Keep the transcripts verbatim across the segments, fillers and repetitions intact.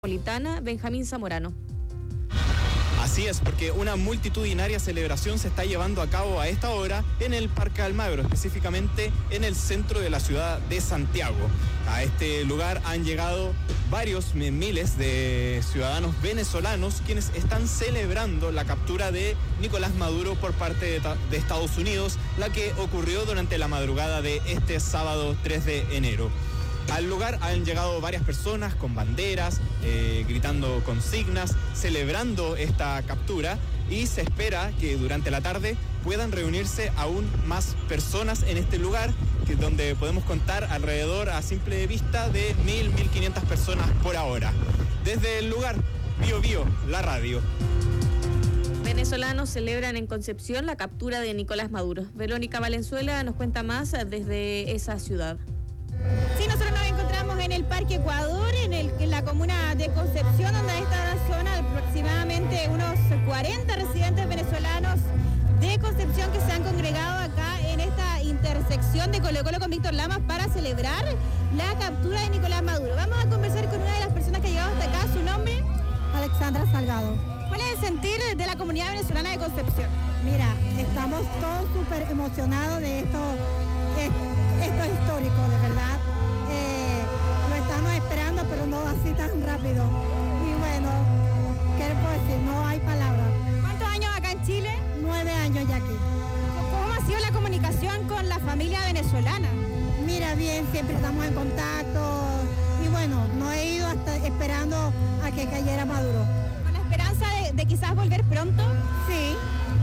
Metropolitana, Benjamín Zamorano. Así es, porque una multitudinaria celebración se está llevando a cabo a esta hora en el Parque Almagro, específicamente en el centro de la ciudad de Santiago. A este lugar han llegado varios miles de ciudadanos venezolanos quienes están celebrando la captura de Nicolás Maduro por parte de, de Estados Unidos, la que ocurrió durante la madrugada de este sábado tres de enero. Al lugar han llegado varias personas con banderas, eh, gritando consignas, celebrando esta captura, y se espera que durante la tarde puedan reunirse aún más personas en este lugar, que donde podemos contar alrededor a simple vista de mil, mil quinientas personas por ahora. Desde el lugar, Bio Bio, la radio. Venezolanos celebran en Concepción la captura de Nicolás Maduro. Verónica Valenzuela nos cuenta más desde esa ciudad. Sí, nosotros nos encontramos en el Parque Ecuador, en, el, en la comuna de Concepción, donde está la zona aproximadamente unos cuarenta residentes venezolanos de Concepción que se han congregado acá en esta intersección de Colo Colo con Víctor Lamas para celebrar la captura de Nicolás Maduro. Vamos a conversar con una de las personas que ha llegado hasta acá. ¿Su nombre? Alexandra Salgado. ¿Cuál es el sentir de la comunidad venezolana de Concepción? Mira, estamos todos súper emocionados de esto, esto es histórico, de verdad. Eh, lo estamos esperando, pero no así tan rápido. Y bueno, ¿qué les puedo decir? No hay palabras. ¿Cuántos años acá en Chile? Nueve años ya aquí. ¿Cómo ha sido la comunicación con la familia venezolana? Mira, bien, siempre estamos en contacto. Y bueno, no he ido hasta esperando a que cayera Maduro. ¿Con la esperanza de, de quizás volver pronto? Sí.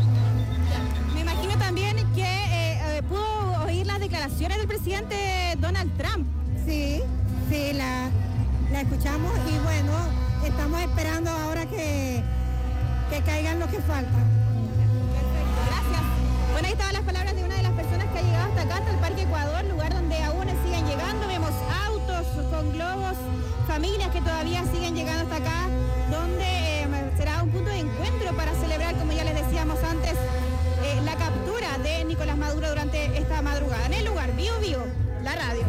Me imagino también que eh, eh, pudo oír las declaraciones del presidente Donald Trump. Sí, sí, la, la escuchamos y bueno, estamos esperando ahora que, que caigan los que faltan. Perfecto, gracias. Bueno, ahí estaban las palabras de una de las personas que ha llegado hasta acá, hasta el Parque Ecuador, lugar donde aún siguen llegando. Vemos autos con globos, familias que todavía siguen llegando hasta acá, donde eh, será un punto de encuentro para celebrar, como ya les decíamos antes, eh, la captura de Nicolás Maduro durante esta madrugada. En el lugar, Bio Bio, la radio.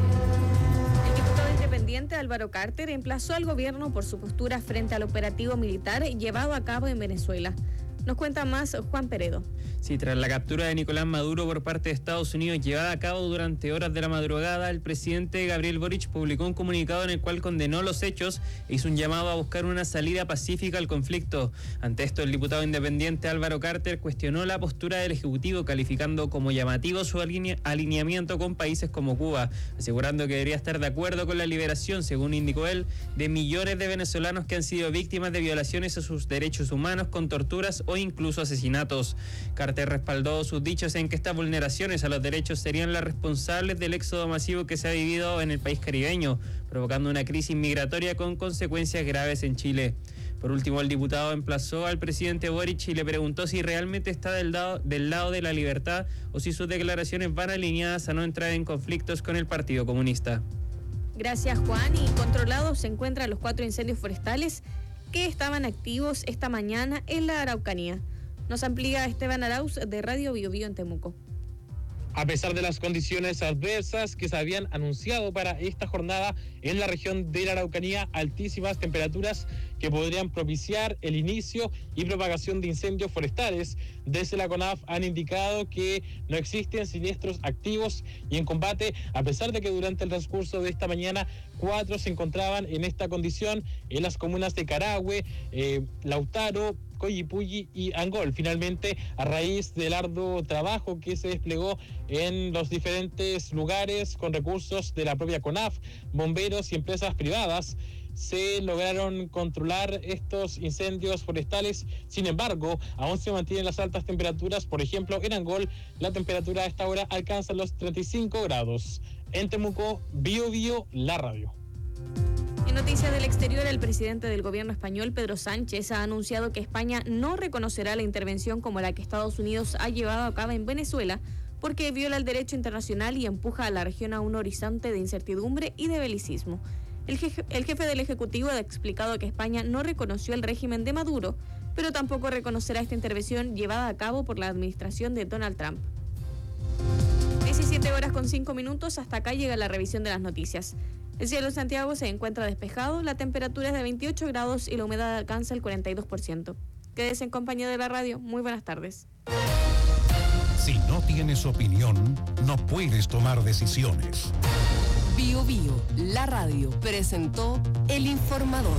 El diputado independiente Álvaro Carter emplazó al gobierno por su postura frente al operativo militar llevado a cabo en Venezuela. Nos cuenta más Juan Peredo. Sí, tras la captura de Nicolás Maduro por parte de Estados Unidos llevada a cabo durante horas de la madrugada, el presidente Gabriel Boric publicó un comunicado en el cual condenó los hechos e hizo un llamado a buscar una salida pacífica al conflicto. Ante esto, el diputado independiente Álvaro Carter cuestionó la postura del Ejecutivo, calificando como llamativo su aline- alineamiento con países como Cuba, asegurando que debería estar de acuerdo con la liberación, según indicó él, de millones de venezolanos que han sido víctimas de violaciones a sus derechos humanos con torturas o incluso asesinatos. Carter respaldó sus dichos en que estas vulneraciones a los derechos serían las responsables del éxodo masivo que se ha vivido en el país caribeño, provocando una crisis migratoria con consecuencias graves en Chile. Por último, el diputado emplazó al presidente Boric y le preguntó si realmente está del lado, del lado de la libertad o si sus declaraciones van alineadas a no entrar en conflictos con el Partido Comunista. Gracias, Juan. Y controlados se encuentran los cuatro incendios forestales que estaban activos esta mañana en la Araucanía. Nos amplía Esteban Arauz de Radio Bio Bio en Temuco. A pesar de las condiciones adversas que se habían anunciado para esta jornada en la región de la Araucanía, altísimas temperaturas que podrían propiciar el inicio y propagación de incendios forestales, desde la CONAF han indicado que no existen siniestros activos y en combate, a pesar de que durante el transcurso de esta mañana cuatro se encontraban en esta condición en las comunas de Carahue, eh, Lautaro, Coyipulli y Angol. Finalmente, a raíz del arduo trabajo que se desplegó en los diferentes lugares con recursos de la propia CONAF, bomberos y empresas privadas, se lograron controlar estos incendios forestales. Sin embargo, aún se mantienen las altas temperaturas. Por ejemplo, en Angol, la temperatura a esta hora alcanza los treinta y cinco grados. En Temuco, Bio Bio, la radio. En noticias del exterior, el presidente del gobierno español, Pedro Sánchez, ha anunciado que España no reconocerá la intervención como la que Estados Unidos ha llevado a cabo en Venezuela porque viola el derecho internacional y empuja a la región a un horizonte de incertidumbre y de belicismo. El jefe, el jefe del Ejecutivo ha explicado que España no reconoció el régimen de Maduro, pero tampoco reconocerá esta intervención llevada a cabo por la administración de Donald Trump. diecisiete horas con cinco minutos, hasta acá llega la revisión de las noticias. El cielo en Santiago se encuentra despejado, la temperatura es de veintiocho grados y la humedad alcanza el cuarenta y dos por ciento. Quédese en compañía de la radio. Muy buenas tardes. Si no tienes opinión, no puedes tomar decisiones. Bio Bio, la radio, presentó El Informador.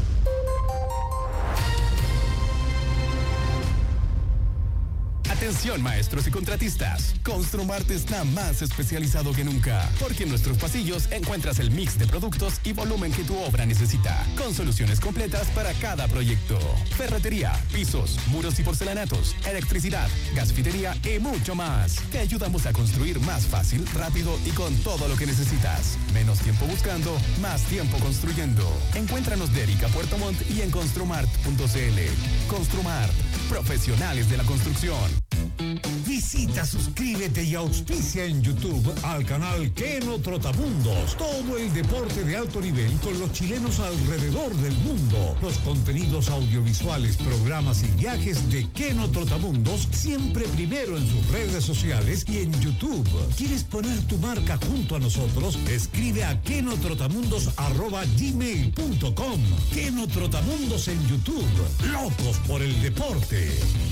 Atención maestros y contratistas, Construmart está más especializado que nunca, porque en nuestros pasillos encuentras el mix de productos y volumen que tu obra necesita, con soluciones completas para cada proyecto. Ferretería, pisos, muros y porcelanatos, electricidad, gasfitería y mucho más. Te ayudamos a construir más fácil, rápido y con todo lo que necesitas. Menos tiempo buscando, más tiempo construyendo. Encuéntranos de Erika Puerto Montt y en construmart punto c l. Construmart, profesionales de la construcción. Visita, suscríbete y auspicia en YouTube al canal Keno Trotamundos. Todo el deporte de alto nivel con los chilenos alrededor del mundo. Los contenidos audiovisuales, programas y viajes de Keno Trotamundos siempre primero en sus redes sociales y en YouTube. ¿Quieres poner tu marca junto a nosotros? Escribe a kenotrotamundos arroba gmail punto com. Keno Trotamundos en YouTube. Locos por el deporte.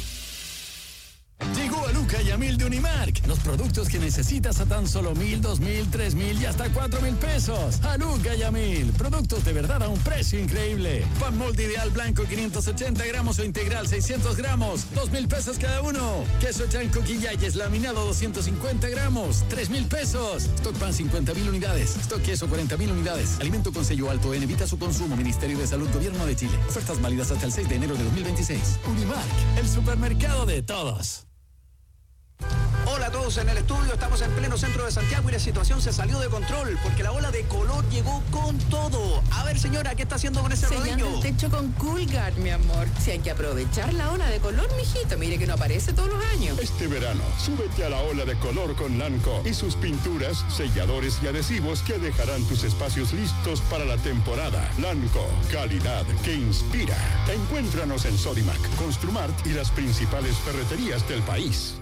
Llegó a Luca y a Mil de Unimark. Los productos que necesitas a tan solo mil, dos mil, tres mil y hasta cuatro mil pesos. A Luca y a Mil. Productos de verdad a un precio increíble. Pan molde ideal blanco quinientos ochenta gramos o integral seiscientos gramos. dos mil pesos cada uno. Queso chanco Quillayes laminado doscientos cincuenta gramos. tres mil pesos. Stock pan cincuenta mil unidades. Stock queso cuarenta mil unidades. Alimento con sello alto en evita su consumo. Ministerio de Salud, Gobierno de Chile. Ofertas válidas hasta el seis de enero de dos mil veintiséis. Unimark, el supermercado de todos. Hola a todos en el estudio, estamos en pleno centro de Santiago y la situación se salió de control porque la ola de color llegó con todo. A ver señora, ¿qué está haciendo con ese Sellando rodillo? el techo con Coolguard, mi amor. Si hay que aprovechar la ola de color, mijito, mire que no aparece todos los años. Este verano, súbete a la ola de color con Lanco y sus pinturas, selladores y adhesivos que dejarán tus espacios listos para la temporada. Lanco, calidad que inspira. Encuéntranos en Sodimac, Construmart y las principales ferreterías del país.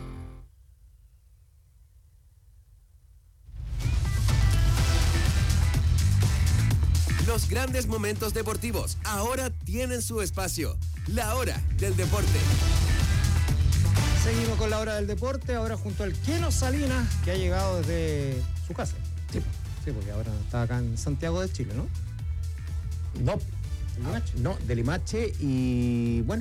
Los grandes momentos deportivos ahora tienen su espacio. La hora del deporte. Seguimos con la hora del deporte, ahora junto al Keno Salinas, que ha llegado desde su casa. Sí, sí, porque ahora está acá en Santiago de Chile, ¿no? No, ah, no, de Limache y bueno,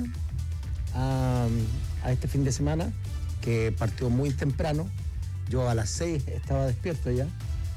a, a este fin de semana, que partió muy temprano, yo a las seis estaba despierto ya,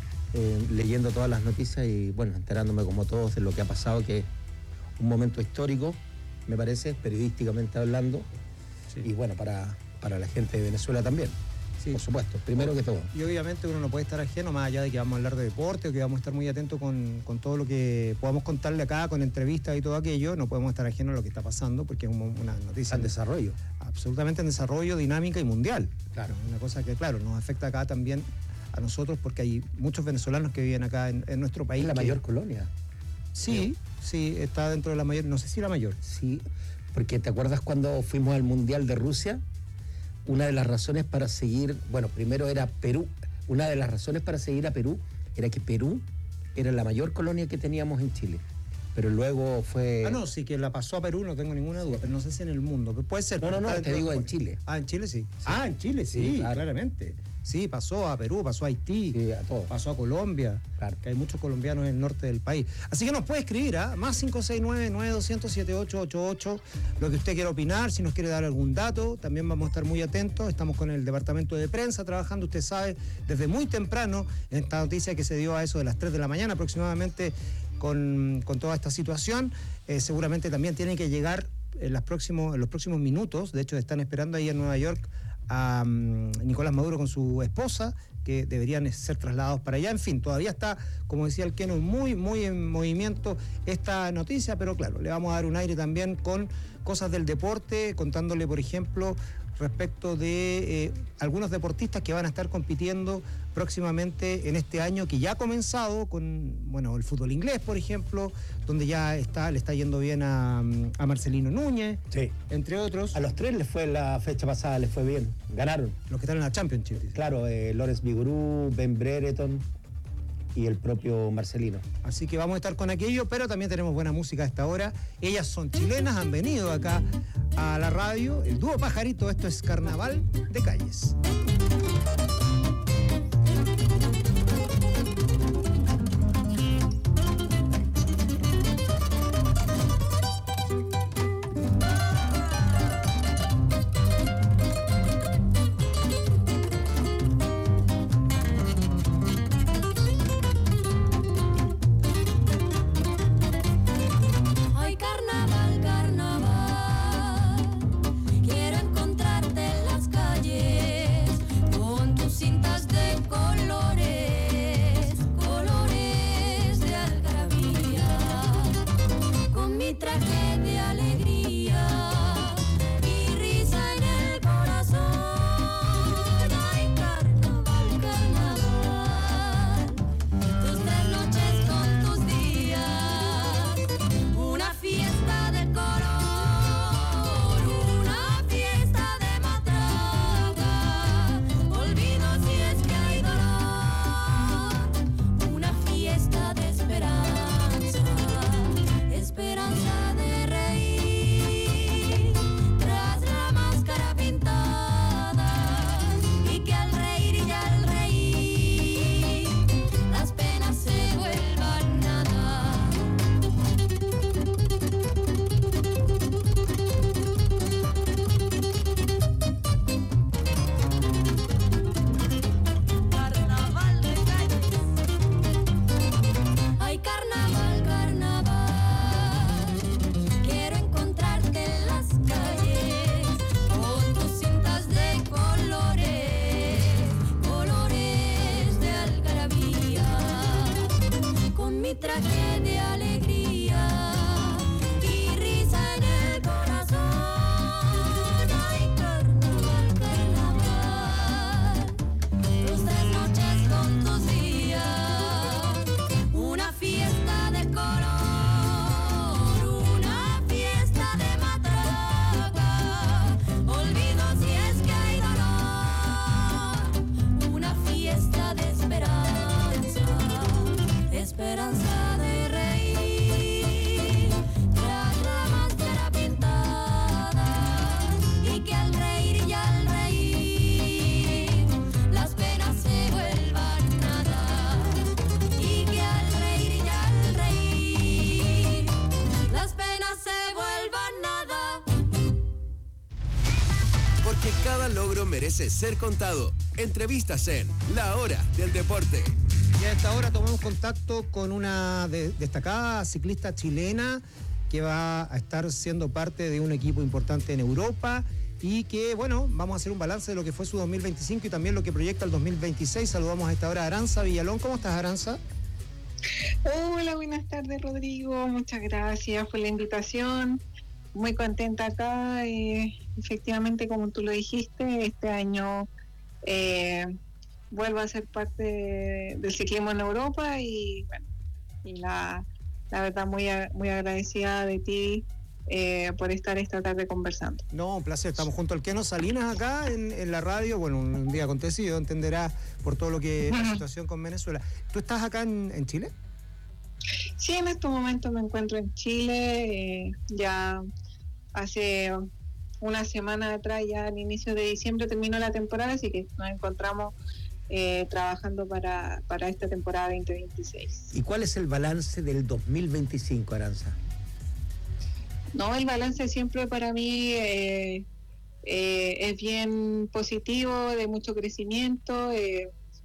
Eh, leyendo todas las noticias y bueno, enterándome como todos de lo que ha pasado, que es un momento histórico, me parece, periodísticamente hablando, sí. Y bueno, para, para la gente de Venezuela también, sí. Por supuesto, primero que todo. Y obviamente uno no puede estar ajeno, más allá de que vamos a hablar de deporte o que vamos a estar muy atentos con, con todo lo que podamos contarle acá, con entrevistas y todo aquello, no podemos estar ajenos a lo que está pasando porque es una noticia en desarrollo. Absolutamente en desarrollo, dinámica y mundial. Claro. Una cosa que, claro, nos afecta acá también a nosotros porque hay muchos venezolanos que viven acá en, en nuestro país. ¿Es la que... mayor colonia? Sí, sí, está dentro de la mayor, no sé si la mayor. Sí, porque ¿te acuerdas cuando fuimos al Mundial de Rusia? Una de las razones para seguir, bueno, primero era Perú, una de las razones para seguir a Perú era que Perú era la mayor colonia que teníamos en Chile. Pero luego fue... Ah, no, sí, que la pasó a Perú, no tengo ninguna duda, pero no sé si en el mundo, pero puede ser. No, no, no, te digo en Chile. Ah, en Chile sí. sí. Ah, en Chile sí, sí claro. Claramente. Sí, pasó a Perú, pasó a Haití, sí, a todo. Pasó a Colombia, claro. Que hay muchos colombianos en el norte del país. Así que nos puede escribir, ¿ah? ¿eh? Más cinco seis nueve, nueve dos cero cero, siete ocho ocho ocho, lo que usted quiera opinar, si nos quiere dar algún dato, también vamos a estar muy atentos. Estamos con el departamento de prensa trabajando, usted sabe, desde muy temprano, en esta noticia que se dio a eso de las tres de la mañana aproximadamente, con, con toda esta situación. Eh, seguramente también tienen que llegar en, las próximos, en los próximos minutos, de hecho están esperando ahí en Nueva York a um, Nicolás Maduro con su esposa, que deberían ser trasladados para allá. En fin, todavía está, como decía el Keno, muy, muy en movimiento esta noticia, pero claro, le vamos a dar un aire también con cosas del deporte, contándole, por ejemplo, respecto de eh, algunos deportistas que van a estar compitiendo próximamente en este año que ya ha comenzado con, bueno, el fútbol inglés, por ejemplo, donde ya está, le está yendo bien a, a Marcelino Núñez, sí. Entre otros. A los tres les fue la fecha pasada, les fue bien, ganaron. Los que están en la Championship. Dice. Claro, eh, Lawrence Vigouroux, Ben Brereton, y el propio Marcelino. Así que vamos a estar con aquello, pero también tenemos buena música a esta hora. Ellas son chilenas, han venido acá a la radio. El dúo Pajarito, esto es Carnaval de Calles. Merece ser contado. Entrevistas en La Hora del Deporte. Y a esta hora tomamos contacto con una de, destacada ciclista chilena que va a estar siendo parte de un equipo importante en Europa y que, bueno, vamos a hacer un balance de lo que fue su dos mil veinticinco y también lo que proyecta el dos mil veintiséis. Saludamos a esta hora a Aranza Villalón. ¿Cómo estás, Aranza? Hola, buenas tardes, Rodrigo. Muchas gracias por la invitación. Muy contenta acá. Eh, efectivamente, como tú lo dijiste, este año eh, vuelvo a ser parte de, del ciclismo en Europa y bueno, y la, la verdad muy, muy agradecida de ti eh, por estar esta tarde conversando. No, un placer. Estamos junto al Keno Salinas acá en, en la radio. Bueno, un día acontecido, entenderás por todo lo que es la situación con Venezuela. ¿Tú estás acá en, en Chile? Sí, en estos momentos me encuentro en Chile. Eh, ya hace una semana atrás, ya al inicio de diciembre, terminó la temporada, así que nos encontramos eh, trabajando para, para esta temporada veinte veintiséis. ¿Y cuál es el balance del dos mil veinticinco, Aranza? No, el balance siempre para mí eh, eh, es bien positivo, de mucho crecimiento, eh,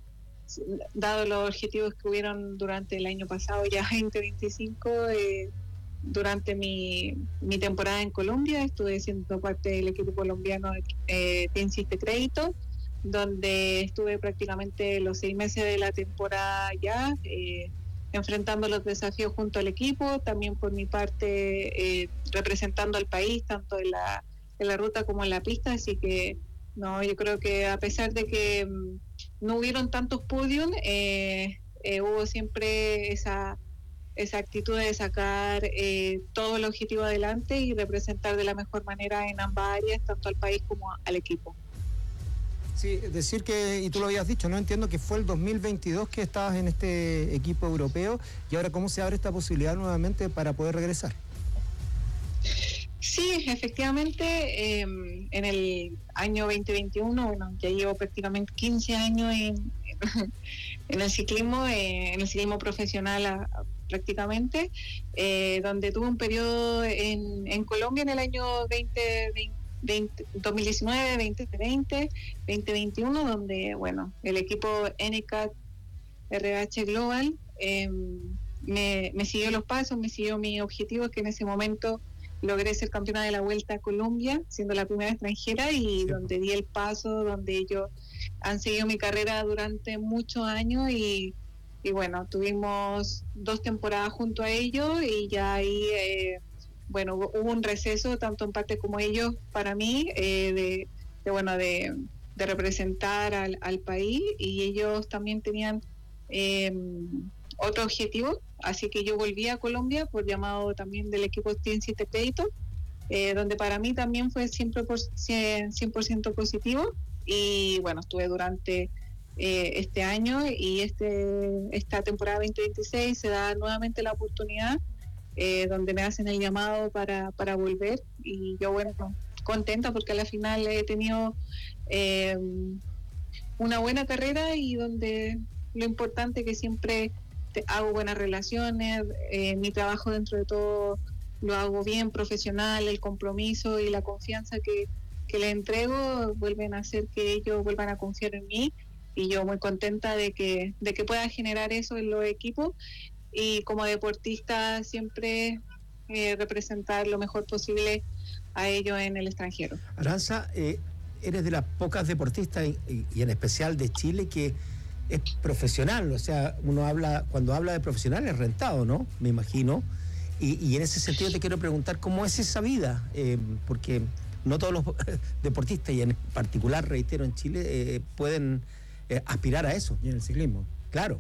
dado los objetivos que hubieron durante el año pasado, ya veinte veinticinco, eh, durante mi, mi temporada en Colombia, estuve siendo parte del equipo colombiano eh, Team Siste Crédito, donde estuve prácticamente los seis meses de la temporada ya, eh, enfrentando los desafíos junto al equipo, también por mi parte eh, representando al país, tanto en la, en la ruta como en la pista, así que no, yo creo que a pesar de que um, no hubieron tantos podios, eh, eh, hubo siempre esa esa actitud de sacar eh, todo el objetivo adelante y representar de la mejor manera en ambas áreas, tanto al país como al equipo. Sí, decir que, y tú lo habías dicho, no entiendo que fue el dos mil veintidós que estabas en este equipo europeo y ahora cómo se abre esta posibilidad nuevamente para poder regresar. Sí, efectivamente, eh, en el año veinte veintiuno, bueno, ya llevo prácticamente quince años en, en el ciclismo, eh, en el ciclismo profesional a, a, prácticamente, eh, donde tuve un periodo en, en Colombia en el año veinte veinte, dos mil diecinueve, veinte veinte, veinte veintiuno, donde, bueno, el equipo N C A T R H Global eh, me, me siguió los pasos, me siguió mi objetivo, que en ese momento logré ser campeona de la Vuelta a Colombia, siendo la primera extranjera, y sí, donde di el paso, donde ellos han seguido mi carrera durante muchos años y, y bueno, tuvimos dos temporadas junto a ellos y ya ahí, eh, bueno, hubo un receso, tanto en parte como ellos, para mí, eh, de, de, bueno, de, de representar al, al país, y ellos también tenían eh, otro objetivo, así que yo volví a Colombia por llamado también del equipo cien siete Crédito, eh, donde para mí también fue siempre por cien por ciento positivo, y bueno, estuve durante eh, este año y este esta temporada veinte veintiséis se da nuevamente la oportunidad, eh, donde me hacen el llamado para, para volver, y yo, bueno, contenta porque a la final he tenido eh, una buena carrera, y donde lo importante es que siempre hago buenas relaciones, eh, mi trabajo dentro de todo lo hago bien, profesional, el compromiso y la confianza que, que le entrego vuelven a hacer que ellos vuelvan a confiar en mí, y yo muy contenta de que, de que pueda generar eso en los equipos, y como deportista siempre eh, representar lo mejor posible a ellos en el extranjero. Aranza, eh, eres de las pocas deportistas y, y en especial de Chile que es profesional, o sea, uno habla, cuando habla de profesional es rentado, ¿no? Me imagino. Y, y en ese sentido te quiero preguntar cómo es esa vida, eh, porque no todos los deportistas, y en particular, reitero, en Chile, eh, pueden eh, aspirar a eso. Y en el ciclismo. Claro.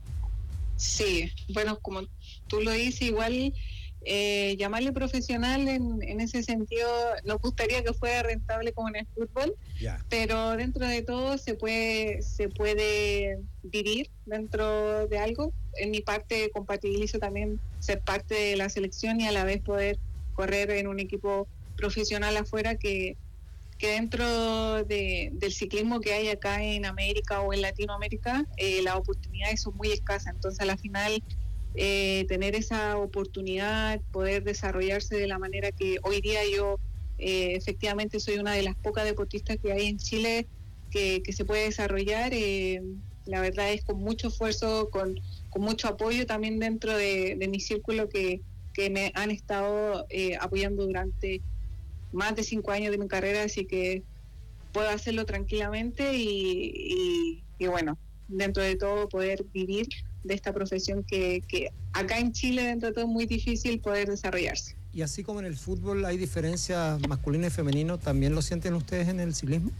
Sí, bueno, como tú lo dices, igual eh, llamarle profesional en, en ese sentido, nos gustaría que fuera rentable como en el fútbol, yeah, pero dentro de todo se puede se puede vivir dentro de algo. En mi parte compatibilizo también ser parte de la selección y a la vez poder correr en un equipo profesional afuera, que, que dentro de, del ciclismo que hay acá en América o en Latinoamérica, eh, las oportunidades son muy escasas, entonces a la final Eh, tener esa oportunidad, poder desarrollarse de la manera que hoy día yo eh, efectivamente soy una de las pocas deportistas que hay en Chile que, que se puede desarrollar, eh, la verdad es con mucho esfuerzo, con, con mucho apoyo también dentro de, de mi círculo que, que me han estado eh, apoyando durante más de cinco años de mi carrera, así que puedo hacerlo tranquilamente y, y, y bueno, dentro de todo poder vivir de esta profesión que, que acá en Chile dentro de todo es muy difícil poder desarrollarse. Y así como en el fútbol hay diferencias masculino y femenino, ¿también lo sienten ustedes en el ciclismo?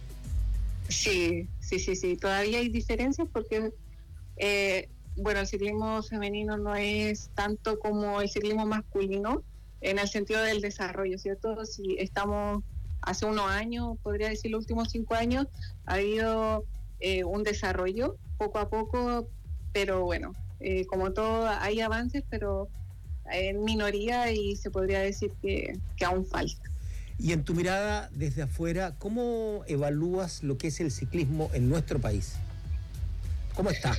Sí, sí, sí, sí, todavía hay diferencias porque eh, bueno, el ciclismo femenino no es tanto como el ciclismo masculino en el sentido del desarrollo, ¿cierto? Si estamos hace unos años, podría decir los últimos cinco años, ha habido eh, un desarrollo poco a poco, pero bueno, eh, como todo hay avances, pero en minoría, y se podría decir que, que aún falta. Y en tu mirada desde afuera, ¿cómo evalúas lo que es el ciclismo en nuestro país? ¿Cómo está?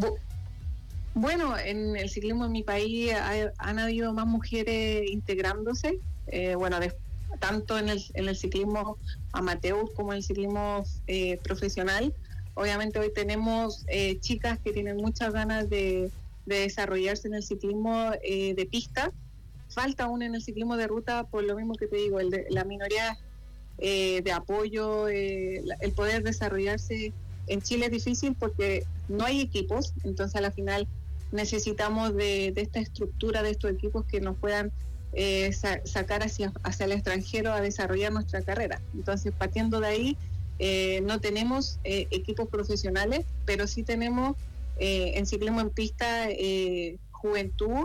Bueno, en el ciclismo en mi país hay, han habido más mujeres integrándose, eh, bueno, de, tanto en el, en el ciclismo amateur como en el ciclismo eh, profesional. Obviamente hoy tenemos eh, chicas que tienen muchas ganas de, de desarrollarse en el ciclismo eh, de pista. Falta aún en el ciclismo de ruta, por lo mismo que te digo, el de, la minoría eh, de apoyo, eh, la, el poder desarrollarse en Chile es difícil porque no hay equipos, entonces a la final necesitamos de, de esta estructura de estos equipos que nos puedan eh, sa- sacar hacia, hacia el extranjero a desarrollar nuestra carrera. Entonces, partiendo de ahí, Eh, no tenemos eh, equipos profesionales, pero sí tenemos eh, en ciclismo en pista eh, juventud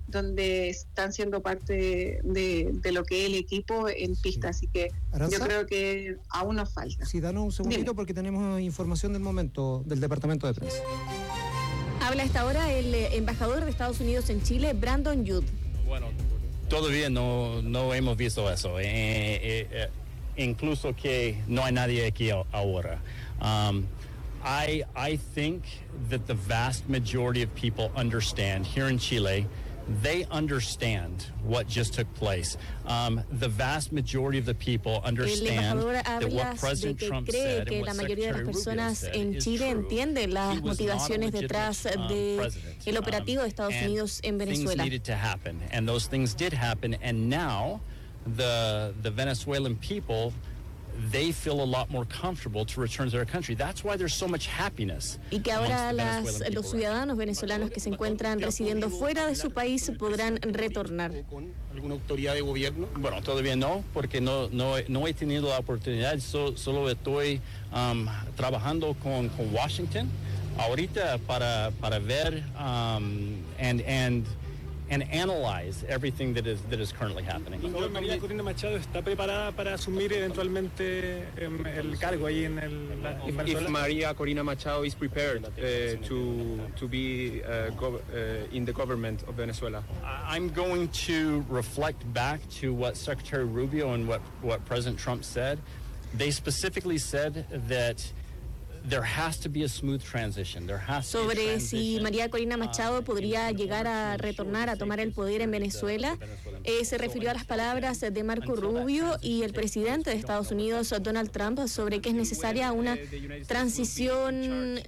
donde están siendo parte de, de lo que es el equipo en pista, así que Aranza, yo creo que aún nos falta. Sí, danos un segundito. Dime. Porque tenemos información del momento del Departamento de Prensa. Habla hasta ahora el embajador de Estados Unidos en Chile, Brandon Judd. Bueno, todavía no, no hemos visto eso, eh, eh, eh, incluso que no hay nadie aquí ahora. Um, I, I think that the vast majority of people understand here in Chile. They understand what just took place. Um, the vast majority of the people understand that what President Trump said and what Secretary Rubio said en Chile entienden las motivaciones detrás del operativo de Estados Unidos en Venezuela. Things needed to happen, and those things did happen, and now the the Venezuelan people, they feel a lot more comfortable to return to their country. That's why there's so much happiness. Y que ahora las, los ciudadanos venezolanos que se encuentran residiendo fuera de su país podrán retornar. ¿Alguna autoridad de gobierno? Bueno, todavía no, porque no no, no he tenido la oportunidad. So, solo estoy um, trabajando con, con Washington ahorita para para ver um, and and and analyze everything that is that is currently happening. María Corina Machado está preparada para asumir eventualmente um, el cargo ahí en el en Venezuela. If Maria Corina Machado is prepared uh, to to be uh, gov- uh, in the government of Venezuela. I'm going to reflect back to what Secretary Rubio and what what President Trump said. They specifically said that there has to be a smooth transition. There has to be a Sobre transition. si María Corina Machado podría llegar a retornar a tomar el poder en Venezuela, eh, se refirió a las palabras de Marco Rubio y el presidente de Estados Unidos, Donald Trump, sobre que es necesaria una transición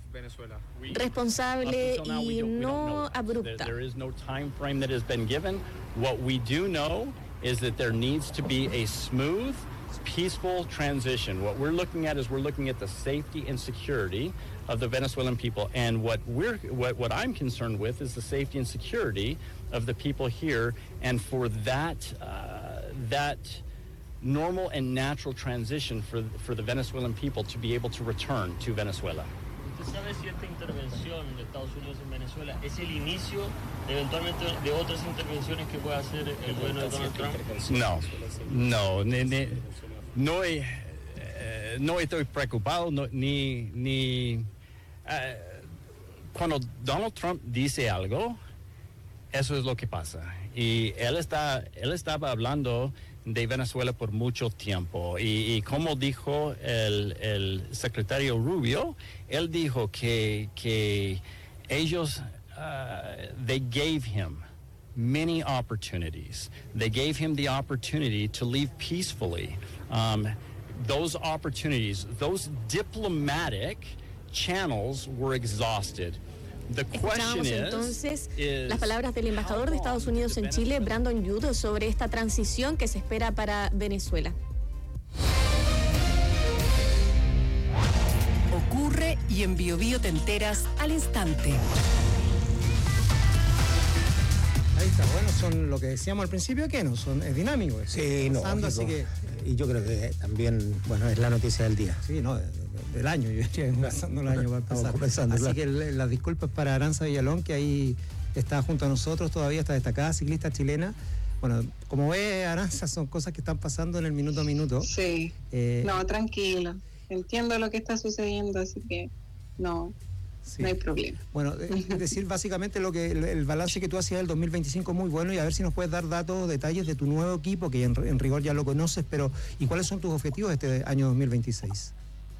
responsable y no abrupta. There is no time frame that has been given. What we do know is that there needs to be a smooth, peaceful transition. What we're looking at is we're looking at the safety and security of the Venezuelan people, and what we're what, what I'm concerned with is the safety and security of the people here, and for that uh, that normal and natural transition for for the Venezuelan people to be able to return to Venezuela. ¿Usted sabe si esta intervención de Estados Unidos en Venezuela es el inicio eventualmente de otras intervenciones que pueda hacer el gobierno de Donald Trump? No, no, ni, ni, no, eh, no estoy preocupado, no, ni, ni eh, cuando Donald Trump dice algo, eso es lo que pasa. Y él está, él estaba hablando de Venezuela por mucho tiempo. Y, y como dijo el, el secretario Rubio, él dijo que, que ellos, uh, they gave him many opportunities. They gave him the opportunity to leave peacefully. Um, those opportunities, those diplomatic channels were exhausted. Escuchábamos entonces las palabras del embajador de Estados Unidos en Chile, Brandon Judd, sobre esta transición que se espera para Venezuela. Ocurre y en Bio Bio te enteras al instante. Ahí está, bueno, son lo que decíamos al principio, que no, son, es dinámico. Es, sí, no, pasando, lógico. Así que, y yo creo que también, bueno, es la noticia del día. Sí, no, de, de, del año, yo estoy empezando el año para empezar. Comenzando, así claro. que le, las disculpas para Aranza Villalón, que ahí está junto a nosotros todavía, está destacada ciclista chilena. Bueno, como ve Aranza, son cosas que están pasando en el minuto a minuto. Sí, eh, no, tranquilo. Entiendo lo que está sucediendo, así que no... Sí. No hay problema. Bueno, es decir, básicamente lo que el, el balance que tú hacías del dos mil veinticinco es muy bueno, y a ver si nos puedes dar datos, detalles de tu nuevo equipo, que en, en rigor ya lo conoces, pero ¿y cuáles son tus objetivos este año dos mil veintiséis?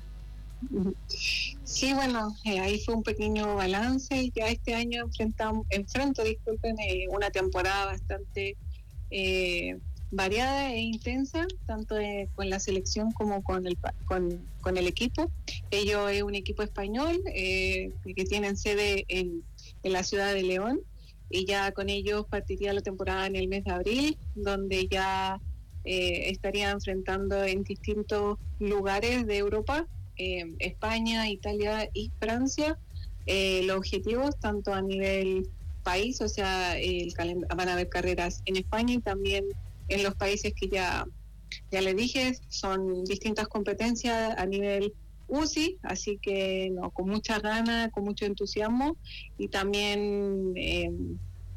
Sí, bueno, eh, ahí fue un pequeño balance. Ya este año enfrentamos, enfrento, disculpen, eh, una temporada bastante eh, variada e intensa, tanto eh, con la selección como con el con, con el equipo. Ellos es un equipo español eh, que tienen sede en, en la ciudad de León, y ya con ellos partiría la temporada en el mes de abril, donde ya eh, estaría enfrentando en distintos lugares de Europa, eh, España, Italia y Francia, eh, los objetivos tanto a nivel país, o sea, el calend- van a haber carreras en España y también en los países que ya, ya les dije, son distintas competencias a nivel U C I, así que no, con mucha ganas, con mucho entusiasmo, y también eh,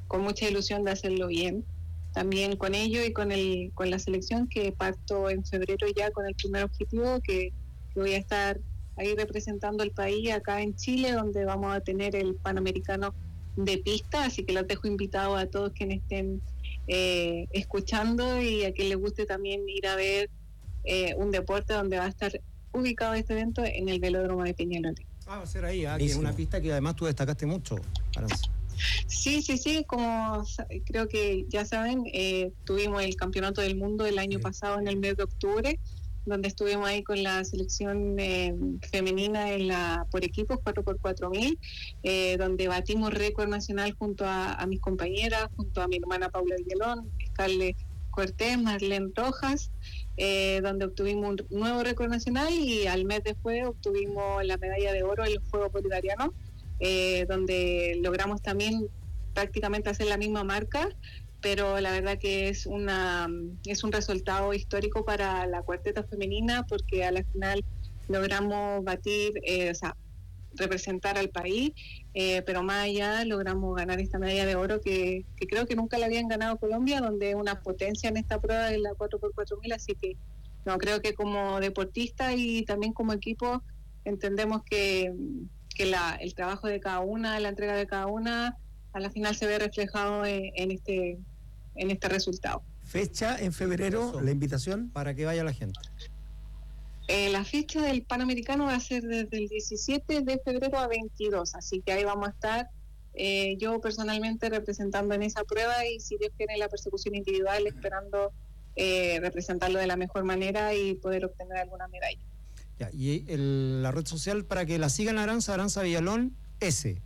con mucha ilusión de hacerlo bien. También con ello y con el con la selección, que parto en febrero ya con el primer objetivo, que, que voy a estar ahí representando al país acá en Chile, donde vamos a tener el Panamericano de pista, así que los dejo invitados a todos quienes estén eh, escuchando y a quien les guste también ir a ver eh, un deporte donde va a estar ubicado este evento en el velódromo de Peñalolén. Ah, va a ser ahí, ¿eh? Que es una pista que además tú destacaste mucho, Aranza. Sí, sí, sí, como creo que ya saben, eh, tuvimos el Campeonato del Mundo el año sí. pasado en el mes de octubre, donde estuvimos ahí con la selección eh, femenina en la por equipos cuatro por cuatro mil, eh, donde batimos récord nacional junto a, a mis compañeras, junto a mi hermana Paula Villalón, Scarlett Cortés, Marlene Rojas, eh, donde obtuvimos un nuevo récord nacional, y al mes después obtuvimos la medalla de oro en los Juegos Bolivarianos, eh, donde logramos también prácticamente hacer la misma marca, pero la verdad que es una es un resultado histórico para la cuarteta femenina, porque a la final logramos batir, eh, o sea, representar al país, eh, pero más allá logramos ganar esta medalla de oro que, que creo que nunca la habían ganado Colombia, donde es una potencia en esta prueba de la cuatro por cuatro mil, así que no, creo que como deportista y también como equipo entendemos que, que la, el trabajo de cada una, la entrega de cada una, a la final se ve reflejado en, en este en este resultado. Fecha en febrero, Eso. la invitación para que vaya la gente. Eh, la fecha del Panamericano va a ser desde el diecisiete de febrero a veintidós, así que ahí vamos a estar eh, yo personalmente representando en esa prueba, y si Dios quiere en la persecución individual, esperando eh, representarlo de la mejor manera y poder obtener alguna medalla. Ya, y el, la red social para que la sigan, Aranza, Aranza Villalón S.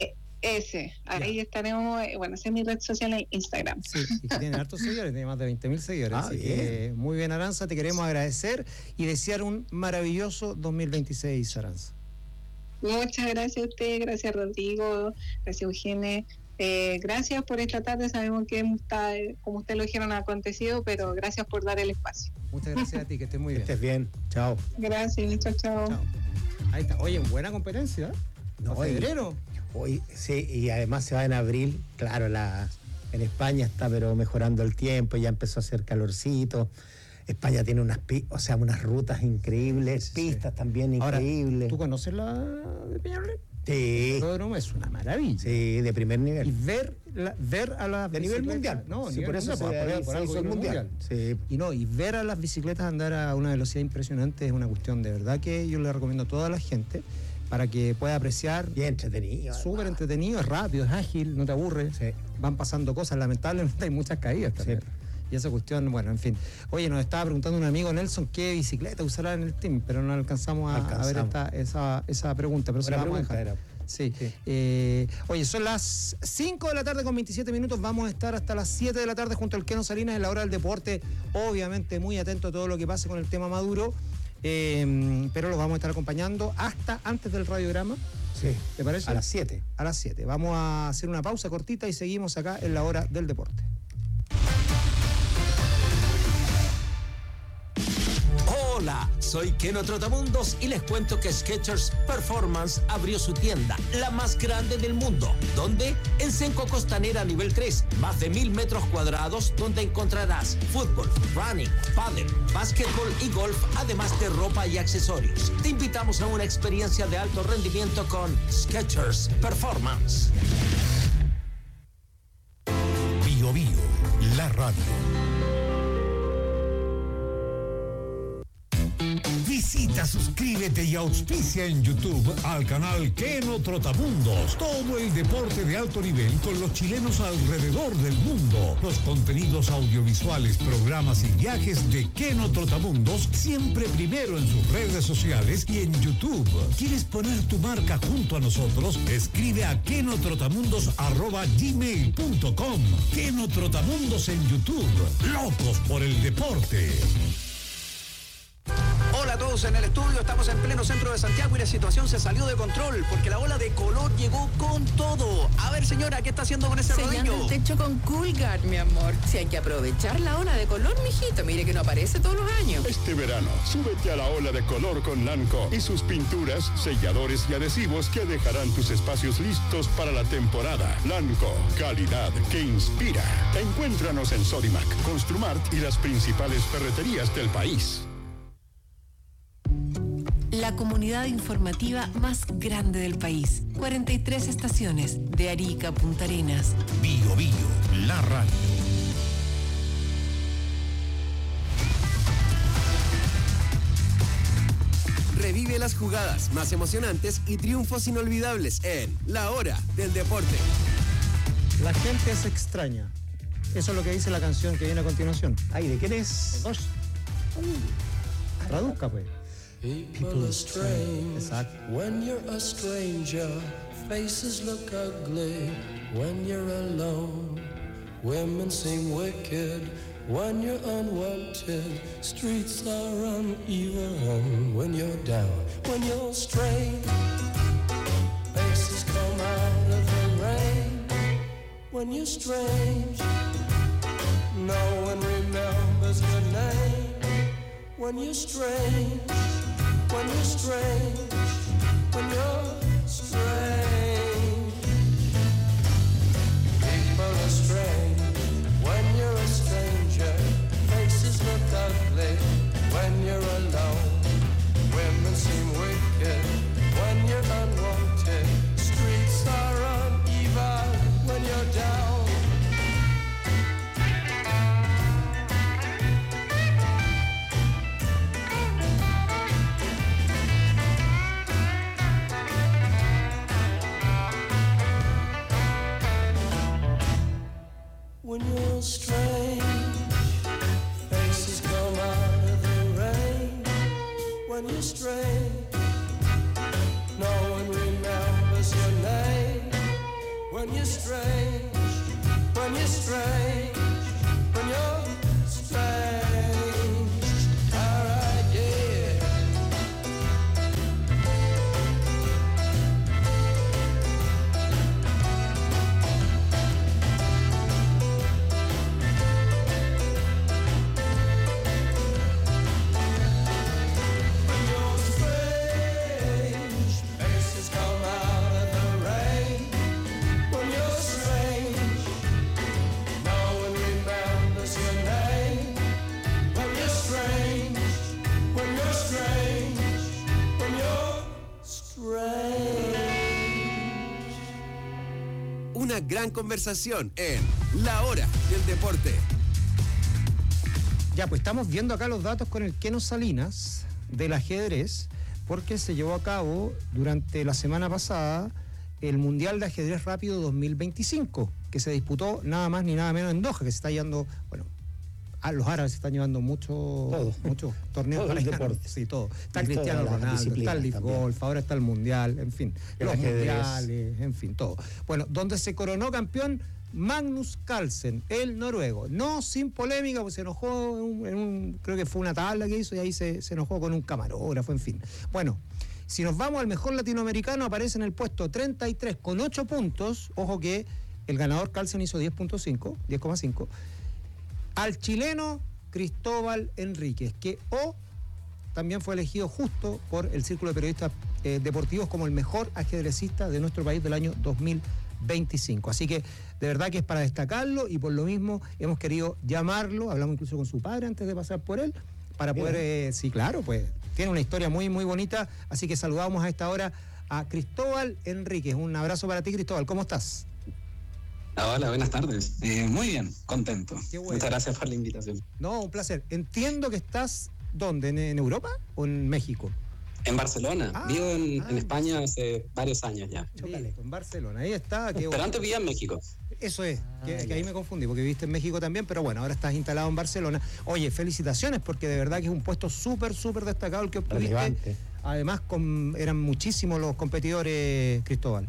Ese, ahí ya. estaremos, bueno, esa es mi red social en Instagram. Sí, y que tiene hartos seguidores, tiene más de veinte mil seguidores. Ah, así bien. Que muy bien, Aranza, te queremos agradecer y desear un maravilloso dos mil veintiséis, Aranza. Muchas gracias a usted, gracias Rodrigo, gracias Eugenia. Eh, gracias por esta tarde, sabemos que está, como ustedes lo dijeron, ha acontecido, pero gracias por dar el espacio. Muchas gracias a ti, que estés muy bien. Que estés bien, chao. Gracias, chao, chao. chao. Ahí está, oye, buena competencia, ¿eh? No, febrero. Hoy, sí, y además se va en abril, claro, la en España está pero mejorando el tiempo, ya empezó a hacer calorcito. España tiene unas o sea, unas rutas increíbles, sí, pistas sí. también increíbles. Ahora, ¿tú conoces la de Peñalolén? Sí. El es una maravilla. Sí, de primer nivel. Y ver la, ver a las de nivel mundial. No, sí, nivel por eso mundial, se, por, por algo mundial. mundial. Sí. Y no, y ver a las bicicletas andar a una velocidad impresionante es una cuestión de verdad que yo le recomiendo a toda la gente, para que pueda apreciar. Bien entretenido. Súper entretenido, es rápido, es ágil, no te aburre. Sí. Van pasando cosas, lamentablemente hay muchas caídas también. Sí. Y esa cuestión, bueno, en fin. Oye, nos estaba preguntando un amigo, Nelson, qué bicicleta usará en el team, pero no alcanzamos a, alcanzamos. a ver esta, esa, esa pregunta, pero se la vamos a dejar. Era. Sí. sí. Eh, oye, son las cinco de la tarde con veintisiete minutos, vamos a estar hasta las siete de la tarde junto al Keno Salinas en la hora del deporte, obviamente muy atento a todo lo que pase con el tema Maduro. Eh, pero los vamos a estar acompañando hasta antes del radiograma. Sí. ¿Te parece? A las siete. A las siete. Vamos a hacer una pausa cortita y seguimos acá en la hora del deporte. Hola, soy Keno Trotamundos y les cuento que Skechers Performance abrió su tienda, la más grande del mundo. ¿Dónde? En Senco Costanera nivel tres, más de mil metros cuadrados, donde encontrarás fútbol, running, pádel, básquetbol y golf, además de ropa y accesorios. Te invitamos a una experiencia de alto rendimiento con Skechers Performance. Bio Bio, la radio. Visita, suscríbete y auspicia en YouTube al canal Keno Trotamundos. Todo el deporte de alto nivel con los chilenos alrededor del mundo. Los contenidos audiovisuales, programas y viajes de Keno Trotamundos siempre primero en sus redes sociales y en YouTube. ¿Quieres poner tu marca junto a nosotros? Escribe a kenotrotamundos arroba gmail punto com. Keno Trotamundos en YouTube. Locos por el deporte. Hola a todos. todos en el estudio, estamos en pleno centro de Santiago y la situación se salió de control porque la ola de color llegó con todo. A ver, señora, ¿qué está haciendo con ese Sellando rodillo? el techo con Coolguard, mi amor. Si hay que aprovechar la ola de color, mijito, mire que no aparece todos los años. Este verano, súbete a la ola de color con Lanco y sus pinturas, selladores y adhesivos que dejarán tus espacios listos para la temporada. Lanco, calidad que inspira. Encuéntranos en Sodimac, Construmart y las principales ferreterías del país. La comunidad informativa más grande del país. cuarenta y tres estaciones, de Arica a Punta Arenas. Bio Bio, la radio. Revive las jugadas más emocionantes y triunfos inolvidables en La Hora del Deporte. La gente es extraña. Eso es lo que dice la canción que viene a continuación. Ay, ¿de quién es? Dos. Traduzca, pues. People are strange Exacto. when you're a stranger. Faces look ugly when you're alone. Women seem wicked when you're unwanted. Streets are uneven when you're down. When you're strange, faces come out of the rain. When you're strange, no one remembers your name. When you're strange, when you're strange, when you're strange. People are strange when you're a stranger. Faces look ugly when you're alone. Women seem wicked when you're unwanted. Streets are uneven when you're down. When you're strange, faces come out of the rain. When you're strange, no one remembers your name. When you're strange, when you're strange, when you're strange. All right, yeah. Una gran conversación en La Hora del Deporte. Ya, pues estamos viendo acá los datos con el Keno Salinas del ajedrez, porque se llevó a cabo durante la semana pasada el Mundial de Ajedrez Rápido dos mil veinticinco, que se disputó nada más ni nada menos en Doha, que se está llevando, bueno, a los árabes se están llevando muchos muchos torneos todo el para deporte. Sí, todo. Está Y Cristiano todas las Ronaldo, está el disciplinas Leaf también. Golf, ahora está el Mundial, en fin, El los ajedrez. mundiales, en fin, todo. Bueno, donde se coronó campeón Magnus Carlsen, el noruego. No sin polémica, pues se enojó en un, en un- creo que fue una tabla que hizo y ahí se, se enojó con un camarógrafo, en fin. Bueno, si nos vamos al mejor latinoamericano, aparece en el puesto treinta y tres con ocho puntos. Ojo que el ganador Carlsen hizo diez punto cinco, diez coma cinco. Al chileno Cristóbal Enríquez, que o también fue elegido justo por el Círculo de Periodistas eh, Deportivos como el mejor ajedrecista de nuestro país del año dos mil veinticinco. Así que de verdad que es para destacarlo y por lo mismo hemos querido llamarlo, hablamos incluso con su padre antes de pasar por él, para poder, eh, sí, claro, pues tiene una historia muy, muy bonita, así que saludamos a esta hora a Cristóbal Enríquez. Un abrazo para ti, Cristóbal, ¿cómo estás? Hola, buenas tardes. Eh, muy bien, contento. Qué bueno. Muchas gracias por la invitación. No, un placer. Entiendo que estás, ¿dónde? ¿En, en Europa o en México? En Barcelona. Ah, Vivo en, ah, en España hace varios años ya. Listo, en Barcelona, ahí está. qué Pero bueno. antes vivía en México. Eso es, que, Ah, que ya. ahí me confundí, porque viviste en México también, pero bueno, ahora estás instalado en Barcelona. Oye, felicitaciones, porque de verdad que es un puesto súper, súper destacado el que obtuviste. Relevante. Además, con, eran muchísimos los competidores, Cristóbal.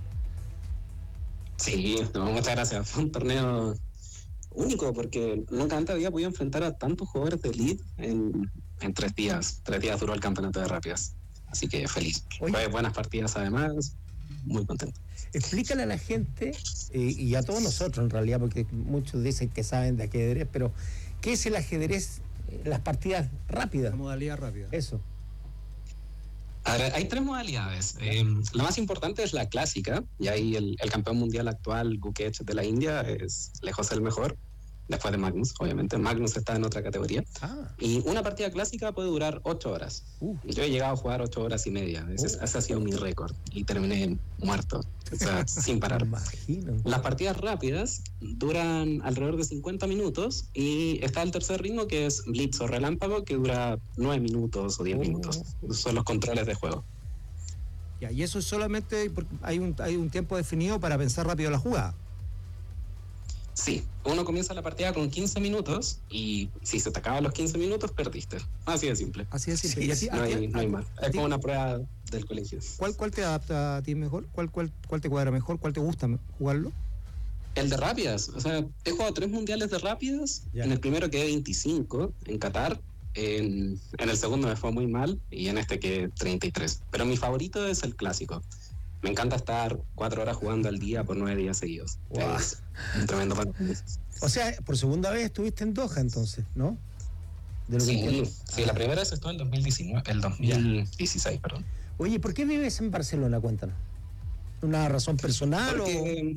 Sí, no, muchas gracias. Fue un torneo único porque nunca antes había podido enfrentar a tantos jugadores de elite en en tres días. Tres días duró el campeonato de rápidas. Así que feliz. Fue buenas partidas además, muy contento. Explícale a la gente, eh, y a todos nosotros en realidad, porque muchos dicen que saben de ajedrez, pero ¿qué es el ajedrez, eh, las partidas rápidas? La modalidad rápida. Eso. A ver, hay tres modalidades. Eh, la más importante es la clásica, y ahí el, el campeón mundial actual, Gukesh de la India, es lejos el mejor. Después de Magnus, obviamente. Magnus está en otra categoría. Ah. Y una partida clásica puede durar ocho horas. Uh. Yo he llegado a jugar ocho horas y media. Ese, Uh. ese ha sido mi récord. Y terminé muerto. O sea, sin parar. Imagino. Las partidas rápidas duran alrededor de cincuenta minutos. Y está el tercer ritmo, que es Blitz o Relámpago, que dura nueve minutos o diez Uh. minutos. Esos son los controles de juego. Ya, y eso es solamente, porque hay un, hay un tiempo definido para pensar rápido la jugada. Sí, uno comienza la partida con quince minutos y si se te acaban los quince minutos, perdiste. Así de simple. Así de simple. Sí, ¿Y a ti- no a ti- hay, no hay a- más. a Es ti- como una prueba del colegio. ¿Cuál, cuál te adapta a ti mejor? ¿Cuál, cuál, cuál te cuadra mejor? ¿Cuál te gusta jugarlo? El de rápidas. O sea, he jugado tres mundiales de rápidas. En el primero quedé veinticinco en Qatar. En, en el segundo me fue muy mal y en este quedé treinta y tres. Pero mi favorito es el clásico. Me encanta estar cuatro horas jugando al día por nueve días seguidos. Wow. Es un tremendo fan. O sea, por segunda vez estuviste en Doha entonces, ¿no? De lo que Sí, entiendo. sí, la primera vez estuvo en dos mil diecinueve, el dos mil dieciséis, perdón. Oye, ¿por qué vives en Barcelona? Cuéntanos. ¿Una razón personal Porque,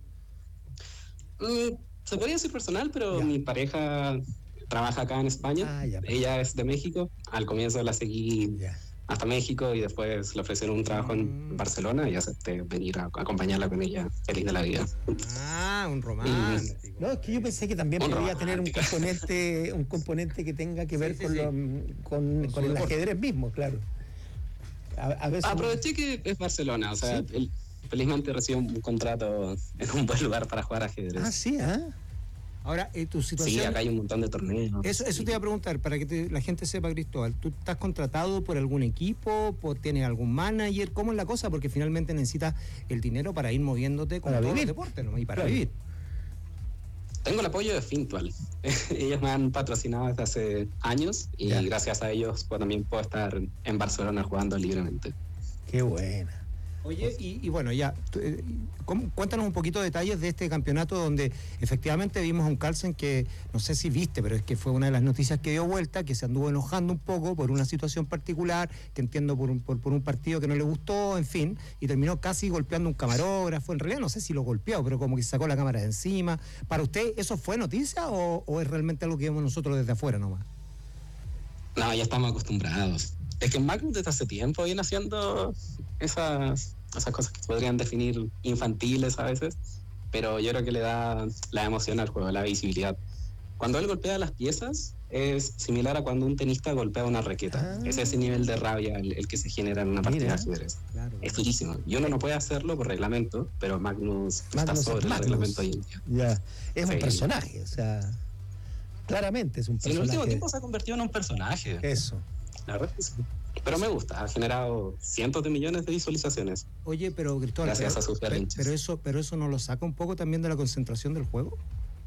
mm, se podría decir personal, pero mi pareja trabaja acá en España. Ah, ya, Ella es de México. Al comienzo la seguí hasta México y después le ofrecieron un trabajo en Barcelona y acepté venir a acompañarla con ella. Feliz de la vida. Ah, un romántico. No, es que yo pensé que también Un podía tener un romántico. componente, un componente que tenga que ver Sí, sí, con, sí. lo- con, con el ajedrez mismo, claro. A, a veces Aproveché que es Barcelona, o sea, el- felizmente recibo un contrato en un buen lugar para jugar ajedrez. Ah, sí, ¿ah? Ahora, eh, tu situación... Sí, acá hay un montón de torneos. Eso, eso te iba a preguntar, para que te- la gente sepa, Cristóbal, ¿tú estás contratado por algún equipo? ¿Por- ¿Tienes algún manager? ¿Cómo es la cosa? Porque finalmente necesitas el dinero para ir moviéndote con Para todos vivir. los deportes, ¿no? Y para Claro. vivir. Tengo el apoyo de Fintual. Ellos me han patrocinado desde hace años y gracias a ellos pues, también puedo estar en Barcelona jugando libremente. Qué buena. Oye, y, y bueno, ya, tú, eh, ¿cómo- cuéntanos un poquito de detalles de este campeonato donde efectivamente vimos a un Carlsen que, no sé si viste, pero es que fue una de las noticias que dio vuelta, que se anduvo enojando un poco por una situación particular, que entiendo por un, por, por un partido que no le gustó, en fin, y terminó casi golpeando un camarógrafo. En realidad no sé si lo golpeó, pero como que se sacó la cámara de encima. ¿Para usted eso fue noticia o, o es realmente algo que vemos nosotros desde afuera nomás? No, ya estamos acostumbrados. Es que Magnus desde hace tiempo viene haciendo esas, esas cosas que se podrían definir infantiles a veces, pero yo creo que le da la emoción al juego, la visibilidad. Cuando él golpea las piezas es similar a cuando un tenista golpea una raqueta. Es ese nivel de rabia el, el que se genera en una partida de ajedrez. Es durísimo. Y uno no puede hacerlo por reglamento, pero Magnus, está Magnus es sobre el Magnus. reglamento hoy en día. Ya. Es Sí. un personaje, o sea, claramente es un En el personaje. último tiempo se ha convertido en un personaje. Eso. La verdad es que sí. Pero me gusta, ha generado cientos de millones de visualizaciones. Oye, pero Cristóbal, Gracias pero, a sus pero, berrinches. pero eso, pero eso no lo saca un poco también de la concentración del juego.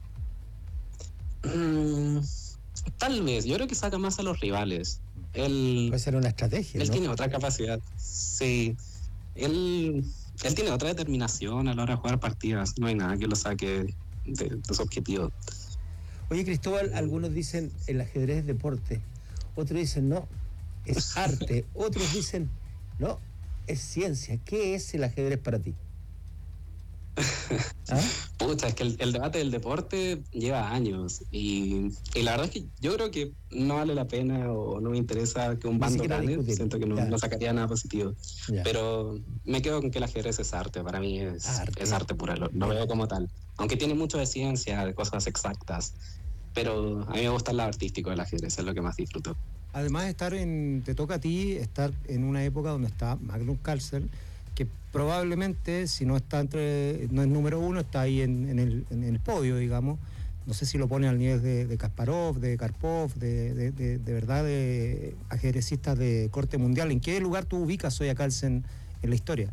Mm, tal vez, yo creo que saca más a los rivales. Él, Puede ser una estrategia, él ¿no? tiene otra capacidad. Sí. Él, él tiene otra determinación a la hora de jugar partidas. No hay nada que lo saque de, de su objetivo. Oye, Cristóbal, algunos dicen el ajedrez es deporte, otros dicen no, es arte, otros dicen no, es ciencia. ¿Qué es el ajedrez para ti? Pucha, es que el, el debate del deporte lleva años y, y la verdad es que yo creo que no vale la pena o no me interesa que un Ni bando siquiera gane, discutir. siento que no, Ya. no sacaría nada positivo. Ya. Pero me quedo con que el ajedrez es arte, para mí es Arte. es arte pura, lo, lo veo como tal. Aunque tiene mucho de ciencia, de cosas exactas, pero a mí me gusta el lado artístico del ajedrez, es lo que más disfruto. Además, estar en, te toca a ti estar en una época donde está Magnus Carlsen, que probablemente, si no está entre, no es número uno, está ahí en, en, el, en el podio, digamos. No sé si lo pone al nivel de, de Kasparov, de Karpov, de, de, de, de verdad de ajedrecistas de corte mundial. ¿En qué lugar tú ubicas hoy a Carlsen en la historia?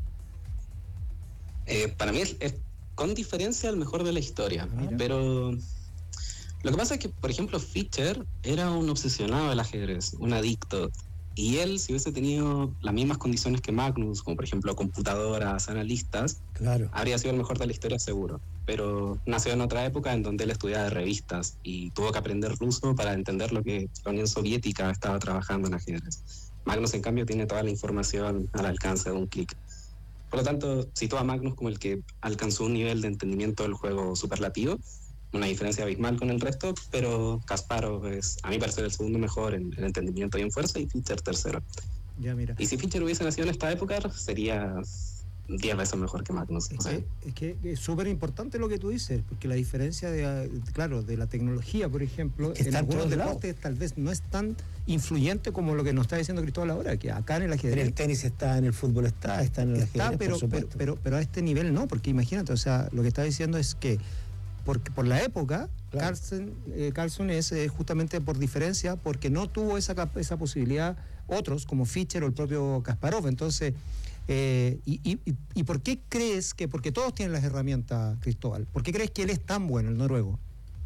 Eh, para mí es, es con diferencia el mejor de la historia, pero Lo que pasa es que, por ejemplo, Fischer era un obsesionado del ajedrez, un adicto. Y él, si hubiese tenido las mismas condiciones que Magnus, como por ejemplo computadoras, analistas, claro, habría sido el mejor de la historia seguro. Pero nació en otra época en donde él estudiaba de revistas y tuvo que aprender ruso para entender lo que la Unión Soviética estaba trabajando en ajedrez. Magnus, en cambio, tiene toda la información al alcance de un clic. Por lo tanto, citó a Magnus como el que alcanzó un nivel de entendimiento del juego superlativo, una diferencia abismal con el resto, pero Kasparov es, a mi parecer, el segundo mejor en, en entendimiento y en fuerza, y Fischer tercero. Ya, mira. Y si Fischer hubiese nacido en esta época, sería diez veces mejor que Magnus. Es, o sea. que, es que es súper importante lo que tú dices, porque la diferencia de, claro, de la tecnología, por ejemplo, que en algunos de deportes tal vez no es tan influyente como lo que nos está diciendo Cristóbal ahora, que acá en el ajedrez. En el tenis está, en el fútbol está, está en el está, ajedrez, pero, por pero, pero, pero a este nivel no, porque imagínate, o sea, lo que está diciendo es que porque por la época, claro. Carlsen, eh, Carlsen es eh, justamente por diferencia, porque no tuvo esa, esa posibilidad otros, como Fischer o el propio Kasparov. Entonces, eh, y, y, ¿y por qué crees que, porque todos tienen las herramientas, Cristóbal, ¿por qué crees que él es tan bueno, el noruego?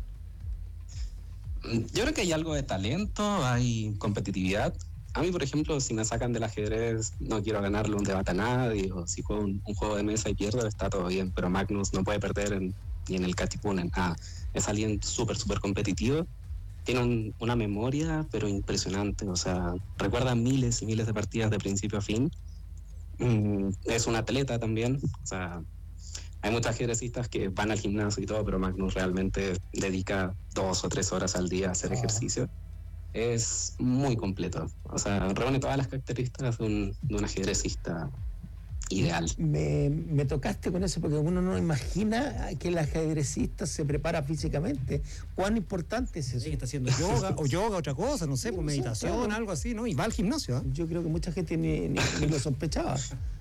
Yo creo que hay algo de talento, hay competitividad. A mí, por ejemplo, si me sacan del ajedrez, no quiero ganarle un debate a nadie, o si juego un, un juego de mesa y pierdo, está todo bien, pero Magnus no puede perder en y en el Katipunen. Ah, es alguien súper, súper competitivo. Tiene un, una memoria, pero impresionante. O sea, recuerda miles y miles de partidas de principio a fin. Mm, es un atleta también. O sea, hay muchos ajedrecistas que van al gimnasio y todo, pero Magnus realmente dedica dos o tres horas al día a hacer ejercicio. Es muy completo. O sea, reúne todas las características de un, de un ajedrecista ideal. Me, me tocaste con eso porque uno no imagina que el ajedrecista se prepara físicamente. ¿Cuán importante es eso? Sí, está haciendo yoga o yoga, otra cosa, no sé, por meditación, claro. Algo así, ¿no? Y va al gimnasio. ¿eh? Yo creo que mucha gente ni, ni, ni lo sospechaba.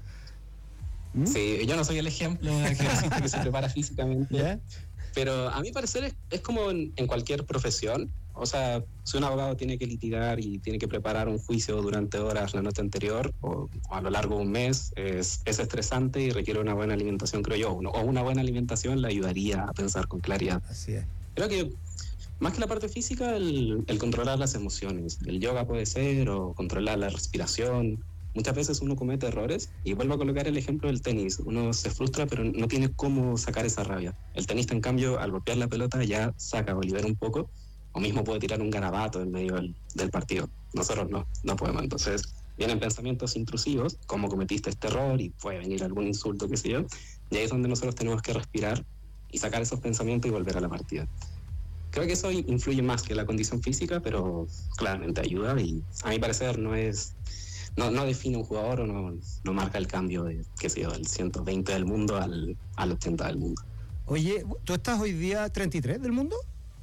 ¿Mm? Sí, yo no soy el ejemplo de ajedrecista que se prepara físicamente. ¿Ya? Pero a mi parecer es, es como en, en cualquier profesión. O sea, si un abogado tiene que litigar y tiene que preparar un juicio durante horas la noche anterior o, o a lo largo de un mes, es, es estresante y requiere una buena alimentación, creo yo. O una buena alimentación le ayudaría a pensar con claridad. Así es. Creo que más que la parte física, el, el controlar las emociones. El yoga puede ser, o controlar la respiración. Muchas veces uno comete errores, y vuelvo a colocar el ejemplo del tenis. Uno se frustra, pero no tiene cómo sacar esa rabia. El tenista, en cambio, al golpear la pelota ya saca o libera un poco, o mismo puede tirar un garabato en medio del, del partido. Nosotros no, no podemos. Entonces vienen pensamientos intrusivos, como cometiste este error, y puede venir algún insulto, qué sé yo, y ahí es donde nosotros tenemos que respirar y sacar esos pensamientos y volver a la partida. Creo que eso influye más que la condición física, pero claramente ayuda, y a mi parecer no es no, no define un jugador o no, no marca el cambio de, qué sé yo, del ciento veinte del mundo al, al ochenta del mundo. Oye, ¿tú estás hoy día treinta y tres del mundo?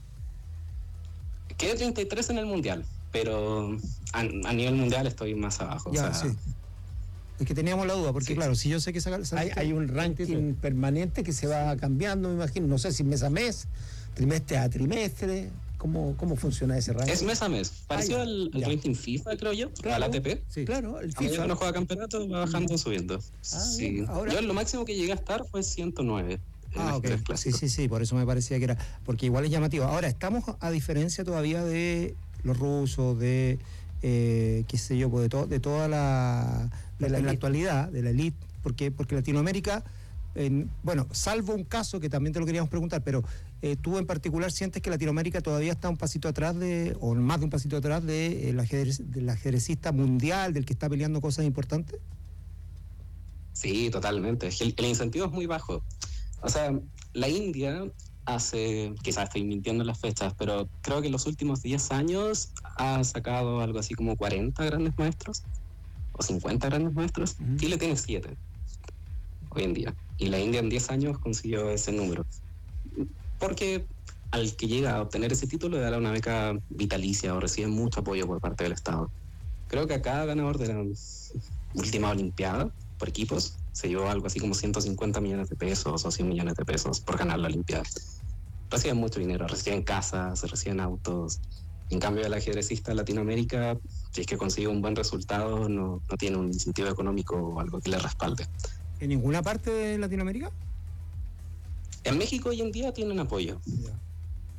Quedé treinta y tres en el mundial, pero a, a nivel mundial estoy más abajo. Ya, o sea, sí. Es que teníamos la duda, porque sí, claro, si yo sé que saca, hay, hay un ranking treinta y tres permanente que se va cambiando, me imagino, no sé si mes a mes, trimestre a trimestre, ¿cómo, cómo funciona ese ranking? Es mes a mes, parecido Ay, al, al ranking FIFA, creo yo, claro, al A T P. Sí, claro, el a medida FIFA. que uno juega campeonato, va bajando, subiendo. Ah, sí. Ahora... Yo lo máximo que llegué a estar fue ciento nueve. Ah, ok. Sí, sí, sí, por eso me parecía que era, porque igual es llamativo. Ahora, estamos a diferencia todavía de los rusos, de, eh, qué sé yo, pues de, to, de toda la, la, la, la actualidad, de la elite, porque, porque Latinoamérica, eh, bueno, salvo un caso que también te lo queríamos preguntar, pero eh, tú en particular sientes que Latinoamérica todavía está un pasito atrás de, o más de un pasito atrás de, eh, la ajedrez, del ajedrecista mundial, del que está peleando cosas importantes. Sí, totalmente. El, el incentivo es muy bajo. O sea, la India hace, quizás estoy mintiendo en las fechas, pero creo que en los últimos diez años ha sacado algo así como cuarenta grandes maestros, o cincuenta grandes maestros. Uh-huh. Chile tiene siete hoy en día, y la India en diez años consiguió ese número. Porque al que llega a obtener ese título le da una beca vitalicia o recibe mucho apoyo por parte del Estado. Creo que a cada ganador de la última Olimpiada, por equipos, se llevó algo así como ciento cincuenta millones de pesos o cien millones de pesos por ganar la Olimpiada. Reciben mucho dinero, reciben casas, reciben autos. En cambio, el ajedrecista de Latinoamérica, si es que consigue un buen resultado, no, no tiene un incentivo económico o algo que le respalde. ¿En ninguna parte de Latinoamérica? En México hoy en día tienen apoyo. Yeah.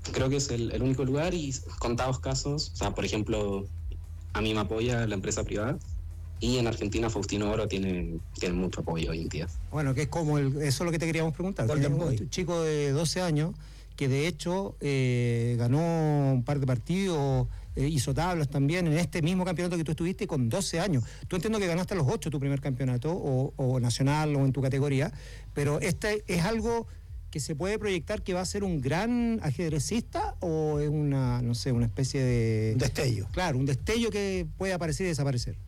creo que es el, el único lugar y contados casos, o sea, por ejemplo, a mí me apoya la empresa privada y en Argentina Faustino Oro tiene, tiene mucho apoyo hoy en día. Bueno, que es como, el, eso es lo que te queríamos preguntar. Tenemos un chico de doce años que de hecho eh, ganó un par de partidos, eh, hizo tablas también en este mismo campeonato que tú estuviste con doce años. Tú entiendo que ganaste a los ocho tu primer campeonato, o, o nacional o en tu categoría, pero este es algo que se puede proyectar que va a ser un gran ajedrecista o es una, no sé, una especie de... Un destello. Claro, un destello que puede aparecer y desaparecer.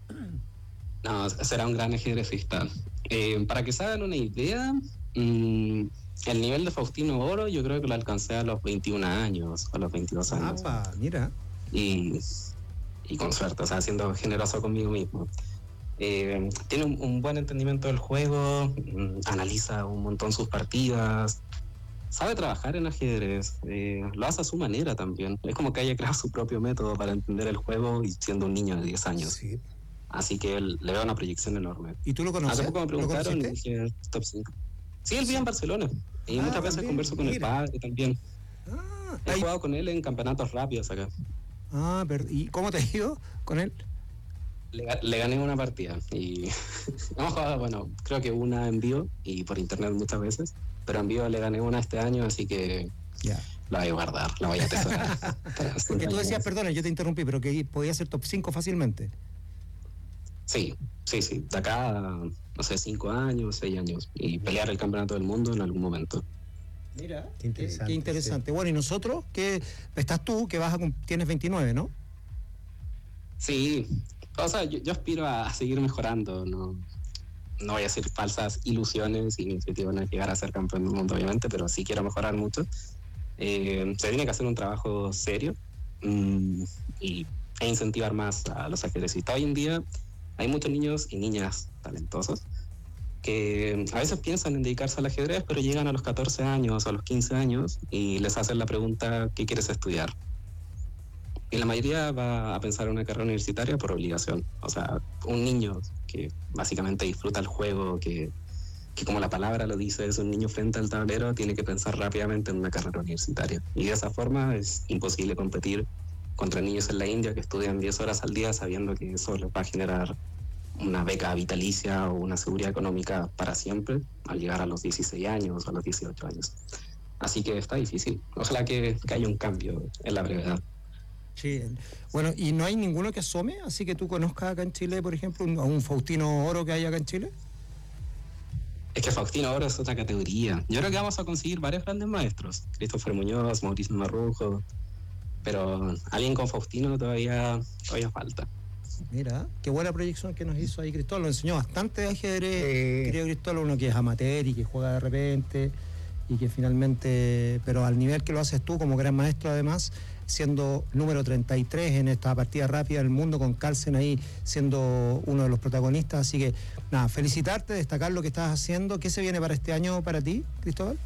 No, será un gran ajedrecista. Eh, para que se hagan una idea, mmm, el nivel de Faustino Oro yo creo que lo alcancé a los veintiún años, a los veintidós años. Ah, mira. Y, y con suerte, o sea, siendo generoso conmigo mismo. Eh, tiene un, un buen entendimiento del juego, mmm, analiza un montón sus partidas, sabe trabajar en ajedrez, eh, lo hace a su manera también. Es como que haya creado su propio método para entender el juego y siendo un niño de diez años. Sí. Así que él, le veo una proyección enorme. ¿Y tú lo conoces? Hace poco me preguntaron y dije top cinco. Sí, él vive en Barcelona. Y ah, muchas veces también, converso con mira. el padre también. Ah, He ahí... jugado con él en campeonatos rápidos acá. Ah, pero ¿y cómo te ha ido con él? Le, le gané una partida. Y hemos jugado, bueno, creo que una en vivo y por internet muchas veces. Pero en vivo le gané una este año, así que yeah. la voy a guardar, la voy a atesorar. Porque tú decías, perdona, yo te interrumpí, pero que podía ser top cinco fácilmente. Sí, sí, sí. De acá, no sé, cinco años, seis años. Y pelear el campeonato del mundo en algún momento. Mira, qué interesante. Qué, qué interesante. Sí. Bueno, ¿y nosotros? ¿Qué estás tú, que vas a, tienes veintinueve, ¿no? Sí. O sea, yo, yo aspiro a, a seguir mejorando, ¿no? No voy a hacer falsas ilusiones y mi objetivo no es llegar a ser campeón del mundo, obviamente, pero sí quiero mejorar mucho. Eh, se tiene que hacer un trabajo serio mmm, y, e incentivar más a los ajedrecistas. Hoy en día hay muchos niños y niñas talentosos que a veces piensan en dedicarse al ajedrez, pero llegan a los catorce años o a los quince años y les hacen la pregunta, ¿qué quieres estudiar? Y la mayoría va a pensar en una carrera universitaria por obligación. O sea, un niño que básicamente disfruta el juego, que, que como la palabra lo dice, es un niño frente al tablero, tiene que pensar rápidamente en una carrera universitaria. Y de esa forma es imposible competir contra niños en la India que estudian diez horas al día sabiendo que eso les va a generar una beca vitalicia o una seguridad económica para siempre al llegar a los dieciséis años o a los dieciocho años. Así que está difícil. Ojalá que, que haya un cambio en la brevedad. Sí, bueno, ¿y no hay ninguno que asome? Así que tú conozcas acá en Chile, por ejemplo, a un Faustino Oro que hay acá en Chile. Es que Faustino Oro es otra categoría. Yo creo que vamos a conseguir varios grandes maestros. Christopher Muñoz, Mauricio Marrujo, pero alguien con Faustino todavía, todavía falta. Mira, qué buena proyección que nos hizo ahí Cristóbal. Nos enseñó bastante de ajedrez, eh... creo Cristóbal, uno que es amateur y que juega de repente y que finalmente, pero al nivel que lo haces tú como gran maestro además, siendo número treinta y tres en esta partida rápida del mundo, con Carlsen ahí siendo uno de los protagonistas. Así que, nada, felicitarte, destacar lo que estás haciendo. ¿Qué se viene para este año para ti, Cristóbal?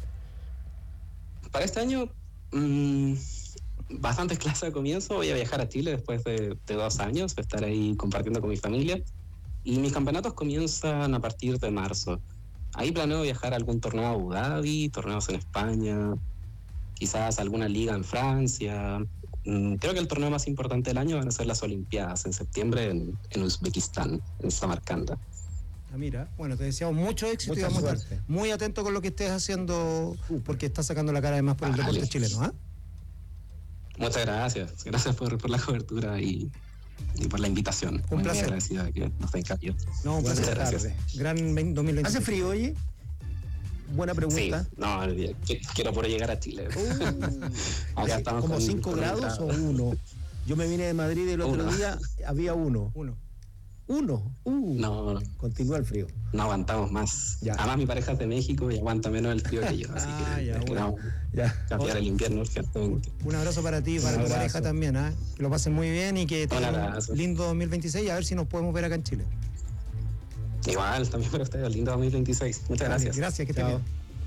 Para este año, mmm, bastantes clases de comienzo. Voy a viajar a Chile después de, de dos años, voy a estar ahí compartiendo con mi familia. Y mis campeonatos comienzan a partir de marzo. Ahí planeo viajar a algún torneo a Abu Dhabi, torneos en España, quizás alguna liga en Francia. Creo que el torneo más importante del año van a ser las Olimpiadas en septiembre en, en Uzbekistán, en Samarcanda. Ah, mira, bueno, te deseamos mucho éxito. Mucha y vamos a estar muy atento con lo que estés haciendo, porque estás sacando la cara además por el vale. deporte chileno. ¿eh? Muchas gracias. Gracias por, por la cobertura y, y por la invitación. Un muy placer. Agradecida de que nos den cambio. No, un placer. Gracias. Gran dos mil veinte. ¿Hace frío, oye? Buena pregunta. Sí, no, quiero por llegar a Chile. Uh, Acá estamos ¿Como cinco grados o uno? Yo me vine de Madrid el otro uno. día, había uno. Uno. Uno. Uh, no. Continúa el frío. No aguantamos más. Ya. Además, mi pareja es de México y aguanta menos el frío que yo. Así ah, que ya, bueno. ya. cambiar el invierno urgentemente. Un abrazo para ti y para tu pareja también. ¿eh? Que lo pasen muy bien y que tengan un lindo dos mil veintiséis. A ver si nos podemos ver acá en Chile. Igual, también para ustedes, lindo dos mil veintiséis. Muchas gracias. Gracias, que esté bien.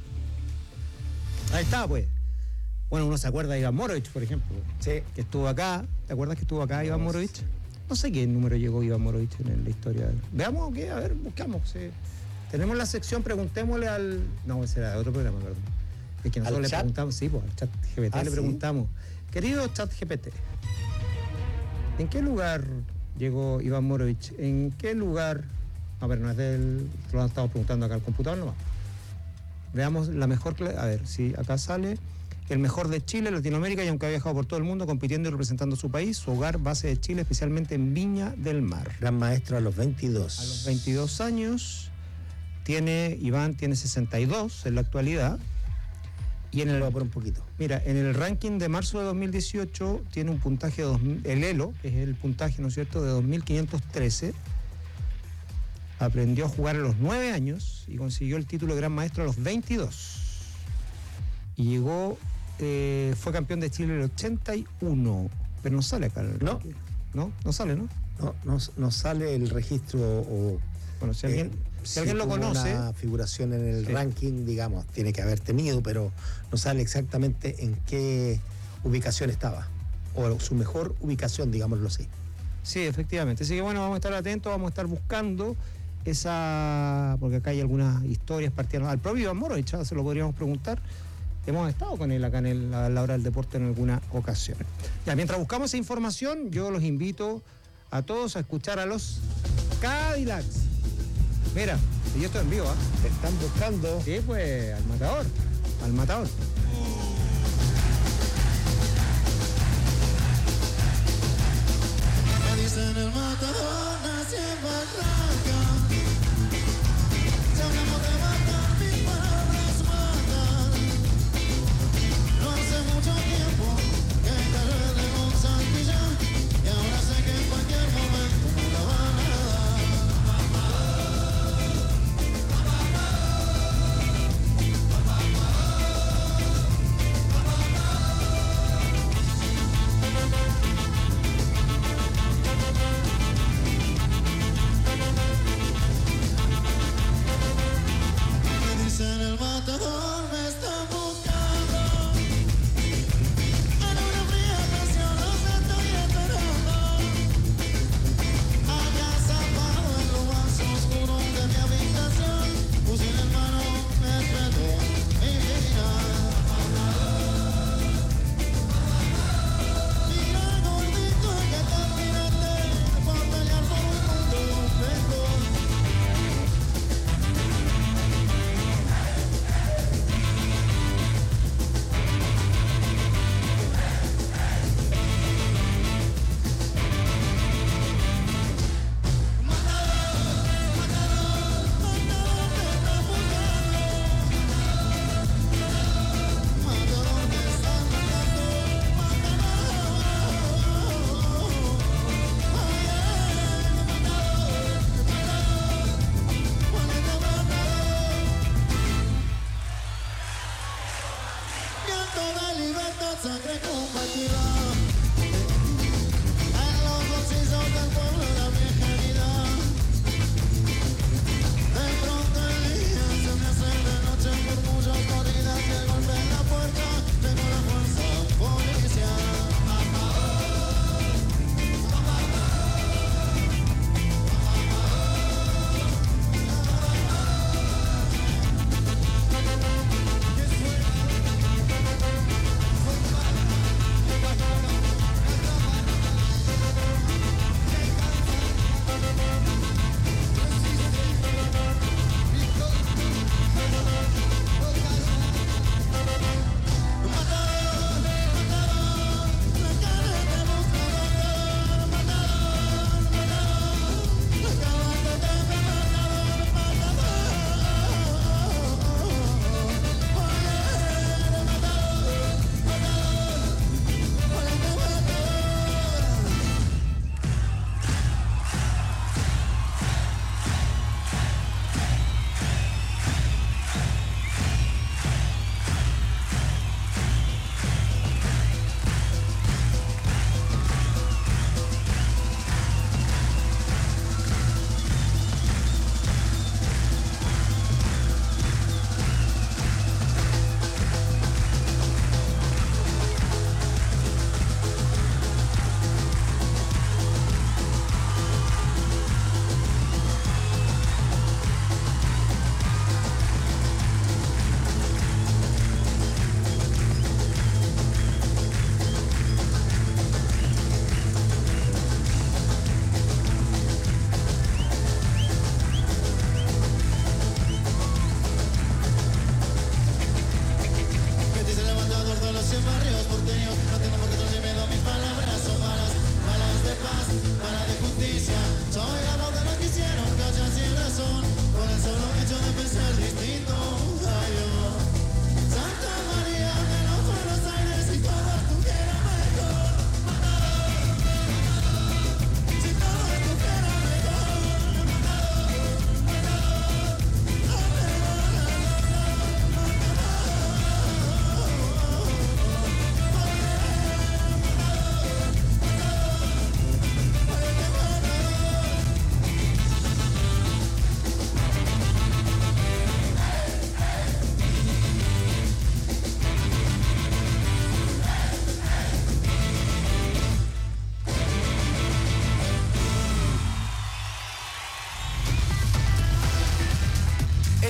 Ahí está, pues. Bueno, uno se acuerda de Iván Morovich, por ejemplo. Sí. Que estuvo acá. ¿Te acuerdas que estuvo acá Iván Morovich? No sé qué número llegó Iván Morovich en la historia. Veamos qué, a ver, buscamos. Sí. Tenemos la sección, preguntémosle al... No, ese era otro programa, perdón. Es que nosotros ¿Al le chat? preguntamos, sí, pues al chat G P T Ah, le ¿sí? preguntamos, querido chat G P T, ¿en qué lugar llegó Iván Morovich? ¿En qué lugar? A ver, no es del... Lo estamos preguntando acá al computador nomás. Veamos la mejor... cla- A ver, si acá sale... El mejor de Chile, Latinoamérica, y aunque ha viajado por todo el mundo compitiendo y representando su país, su hogar, base de Chile, especialmente en Viña del Mar. Gran maestro a los veintidós. A los veintidós años, tiene, Iván tiene sesenta y dos en la actualidad. Y en el, Voy a poner un poquito. Mira, en el ranking de marzo de dos mil dieciocho tiene un puntaje de dos mil, el Elo, que es el puntaje, ¿no es cierto?, de dos mil quinientos trece. Aprendió a jugar a los nueve años y consiguió el título de Gran Maestro a los veintidós. Y llegó, eh, fue campeón de Chile en el ochenta y uno. Pero no sale acá. el No. ranking. No, no sale, ¿no? No, no, no sale el registro o... Bueno, si alguien, si alguien lo tuvo conoce... una figuración en el Sí. ranking, digamos, tiene que haber tenido, pero no sale exactamente en qué ubicación estaba. O su mejor ubicación, digámoslo así. Sí, efectivamente. Así que bueno, vamos a estar atentos, vamos a estar buscando esa... Porque acá hay algunas historias partiendo... Al propio Iván Morovich, ¿eh? Se lo podríamos preguntar. Hemos estado con él acá en el, a la hora del deporte en alguna ocasión. Ya, mientras buscamos esa información, yo los invito a todos a escuchar a los Cadillacs. Mira, y yo estoy en vivo, ¿ah? Te están buscando. Sí, pues, al matador. Al matador. Me dicen el matador, nací en Barranca. Si hablamos de matar, mis palabras matan. No hace mucho tiempo que encaré de González y ahora sé que en cualquier momento me la van a dar.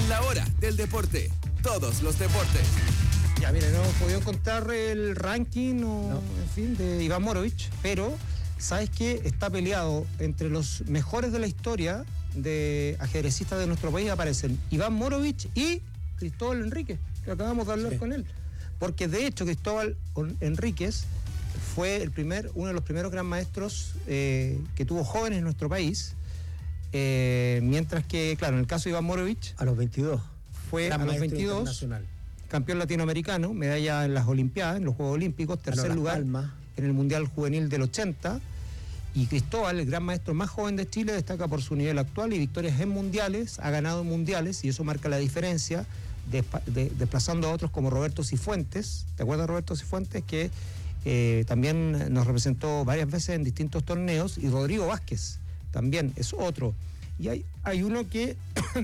En la hora del deporte, todos los deportes. Ya, mire, no hemos podido encontrar el ranking o, no. en fin, de Iván Morovich, pero ¿sabes qué? Está peleado entre los mejores de la historia de ajedrecistas de nuestro país. Aparecen Iván Morovich y Cristóbal Enríquez, que acabamos de hablar sí. con él. Porque de hecho Cristóbal Enríquez fue el primer, uno de los primeros gran maestros eh, que tuvo jóvenes en nuestro país, eh, mientras que, claro, en el caso de Iván Morovich... A los veintidós. Fue gran a los veintidós, campeón latinoamericano, medalla en las Olimpiadas, en los Juegos Olímpicos, tercer lugar Palmas. En el Mundial Juvenil del ochenta, y Cristóbal, el gran maestro más joven de Chile, destaca por su nivel actual y victorias en mundiales, ha ganado en mundiales, y eso marca la diferencia, de, de, desplazando a otros como Roberto Cifuentes. ¿Te acuerdas de Roberto Cifuentes? Que eh, también nos representó varias veces en distintos torneos, y Rodrigo Vázquez también es otro. Y hay, hay uno que,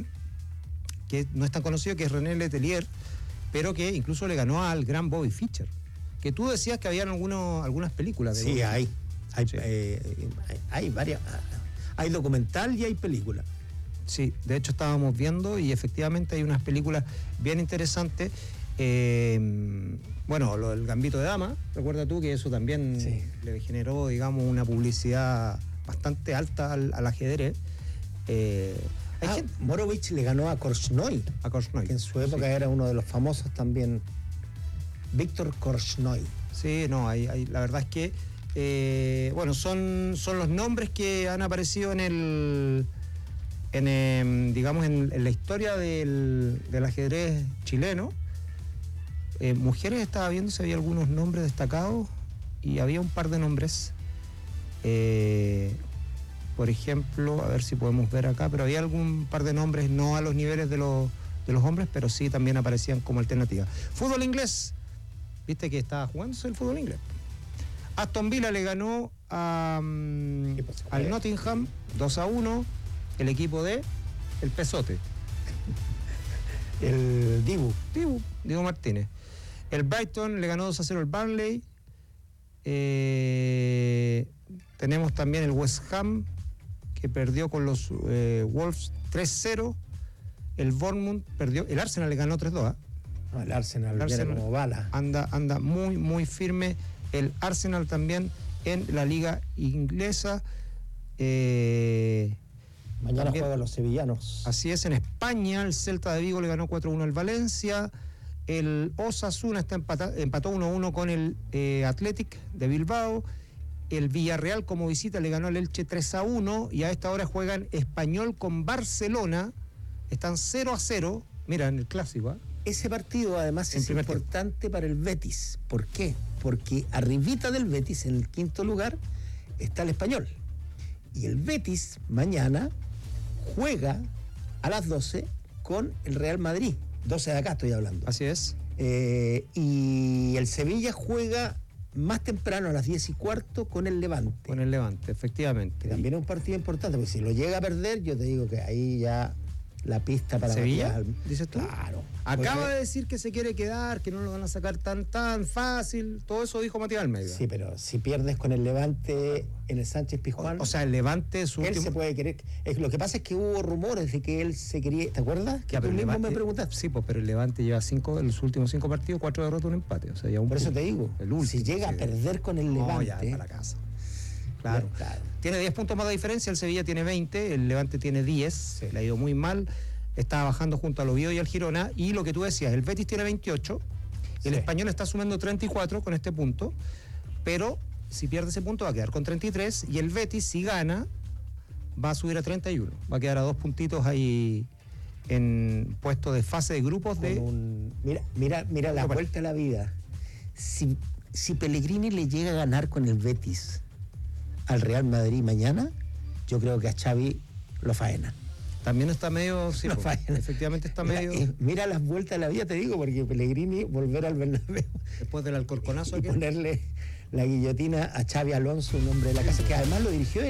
que no es tan conocido, que es René Letelier, pero que incluso le ganó al gran Bobby Fischer, que tú decías que habían algunos, algunas películas de Sí, Bobby. hay. Hay, Sí. eh, hay, hay varias. Hay documental y hay película. Sí, de hecho estábamos viendo y efectivamente hay unas películas bien interesantes. Eh, bueno, lo del Gambito de Dama, recuerda tú que eso también sí. le generó, digamos, una publicidad bastante alta al, al ajedrez. Eh, hay ah, gente... Morovich le ganó a Korchnoi, a Korchnoi, que en su época sí. era uno de los famosos también. Víctor Korchnoi. Sí, no, hay, hay, la verdad es que Eh, bueno, son, son los nombres que han aparecido en el, en, eh, digamos, en, en la historia del, del ajedrez chileno. Eh, mujeres, estaba viendo si había algunos nombres destacados, y había un par de nombres. Eh, por ejemplo, a ver si podemos ver acá, pero había algún par de nombres, no a los niveles de los, de los hombres, pero sí también aparecían como alternativa. Fútbol inglés. Viste que estaba jugándose el fútbol inglés. Aston Villa le ganó a, um, al Nottingham dos a uno, el equipo de el Pesote. El Dibu. Dibu, Dibu Martínez. El Brighton le ganó dos a cero al Burnley. Eh, tenemos también el West Ham, que perdió con los eh, Wolves tres cero. El Bournemouth perdió. El Arsenal le ganó tres dos. ¿eh? No, el Arsenal, el Arsenal como bala. Anda, anda muy, muy firme. El Arsenal también en la liga inglesa. Eh, Mañana también, juegan los sevillanos. Así es, en España el Celta de Vigo le ganó cuatro uno al Valencia. El Osasuna está empata, empató uno uno con el eh, Athletic de Bilbao. El Villarreal como visita le ganó al Elche tres a uno, y a esta hora juegan Español con Barcelona. Están cero a cero. Mira, en el clásico, ¿eh? Ese partido además es importante tiempo. para el Betis. ¿Por qué? Porque arribita del Betis, en el quinto lugar, está el Español. Y el Betis mañana juega a las doce con el Real Madrid. doce de acá estoy hablando. Así es. Eh, y el Sevilla juega más temprano, a las diez y cuarto, con el Levante. Con el Levante, efectivamente. Que también es un partido importante, porque si lo llega a perder, yo te digo que ahí ya la pista para ¿Sevilla? Matías, ¿Dices tú? Claro. Acaba de decir que se quiere quedar, que no lo van a sacar tan tan fácil. Todo eso dijo Matías Almeida. Sí, pero si pierdes con el Levante en el Sánchez Pizjuán... O, o sea, el Levante... Su él último... se puede querer... Es, lo que pasa es que hubo rumores de que él se quería... ¿Te acuerdas? Que ya, tú mismo Levante, me preguntaste. Sí, pues, pero el Levante lleva cinco, en los últimos cinco partidos, cuatro derrotas, un empate. O sea, ya un Por punto. eso te digo, el último, si llega sí, a perder con el Levante... No, ya, para casa. Claro. claro. Tiene diez puntos más de diferencia, el Sevilla tiene veinte, el Levante tiene diez, sí. Le ha ido muy mal. Está bajando junto al Oviedo y al Girona, y lo que tú decías, el Betis tiene veintiocho, sí. El Español está sumando treinta y cuatro con este punto, pero si pierde ese punto va a quedar con treinta y tres, y el Betis, si gana, va a subir a treinta y uno, va a quedar a dos puntitos ahí en puesto de fase de grupos de... Un, mira, mira, mira la vuelta a la vida. Si, si Pellegrini le llega a ganar con el Betis al Real Madrid mañana, yo creo que a Xavi lo faena. También está medio... Sí, no pues, efectivamente está mira, medio... Eh, mira las vueltas de la vida, te digo, porque Pellegrini volver al Bernabéu... Después del Alcorconazo... Y ponerle la guillotina a Xavi Alonso, un hombre de la casa, que además lo dirigió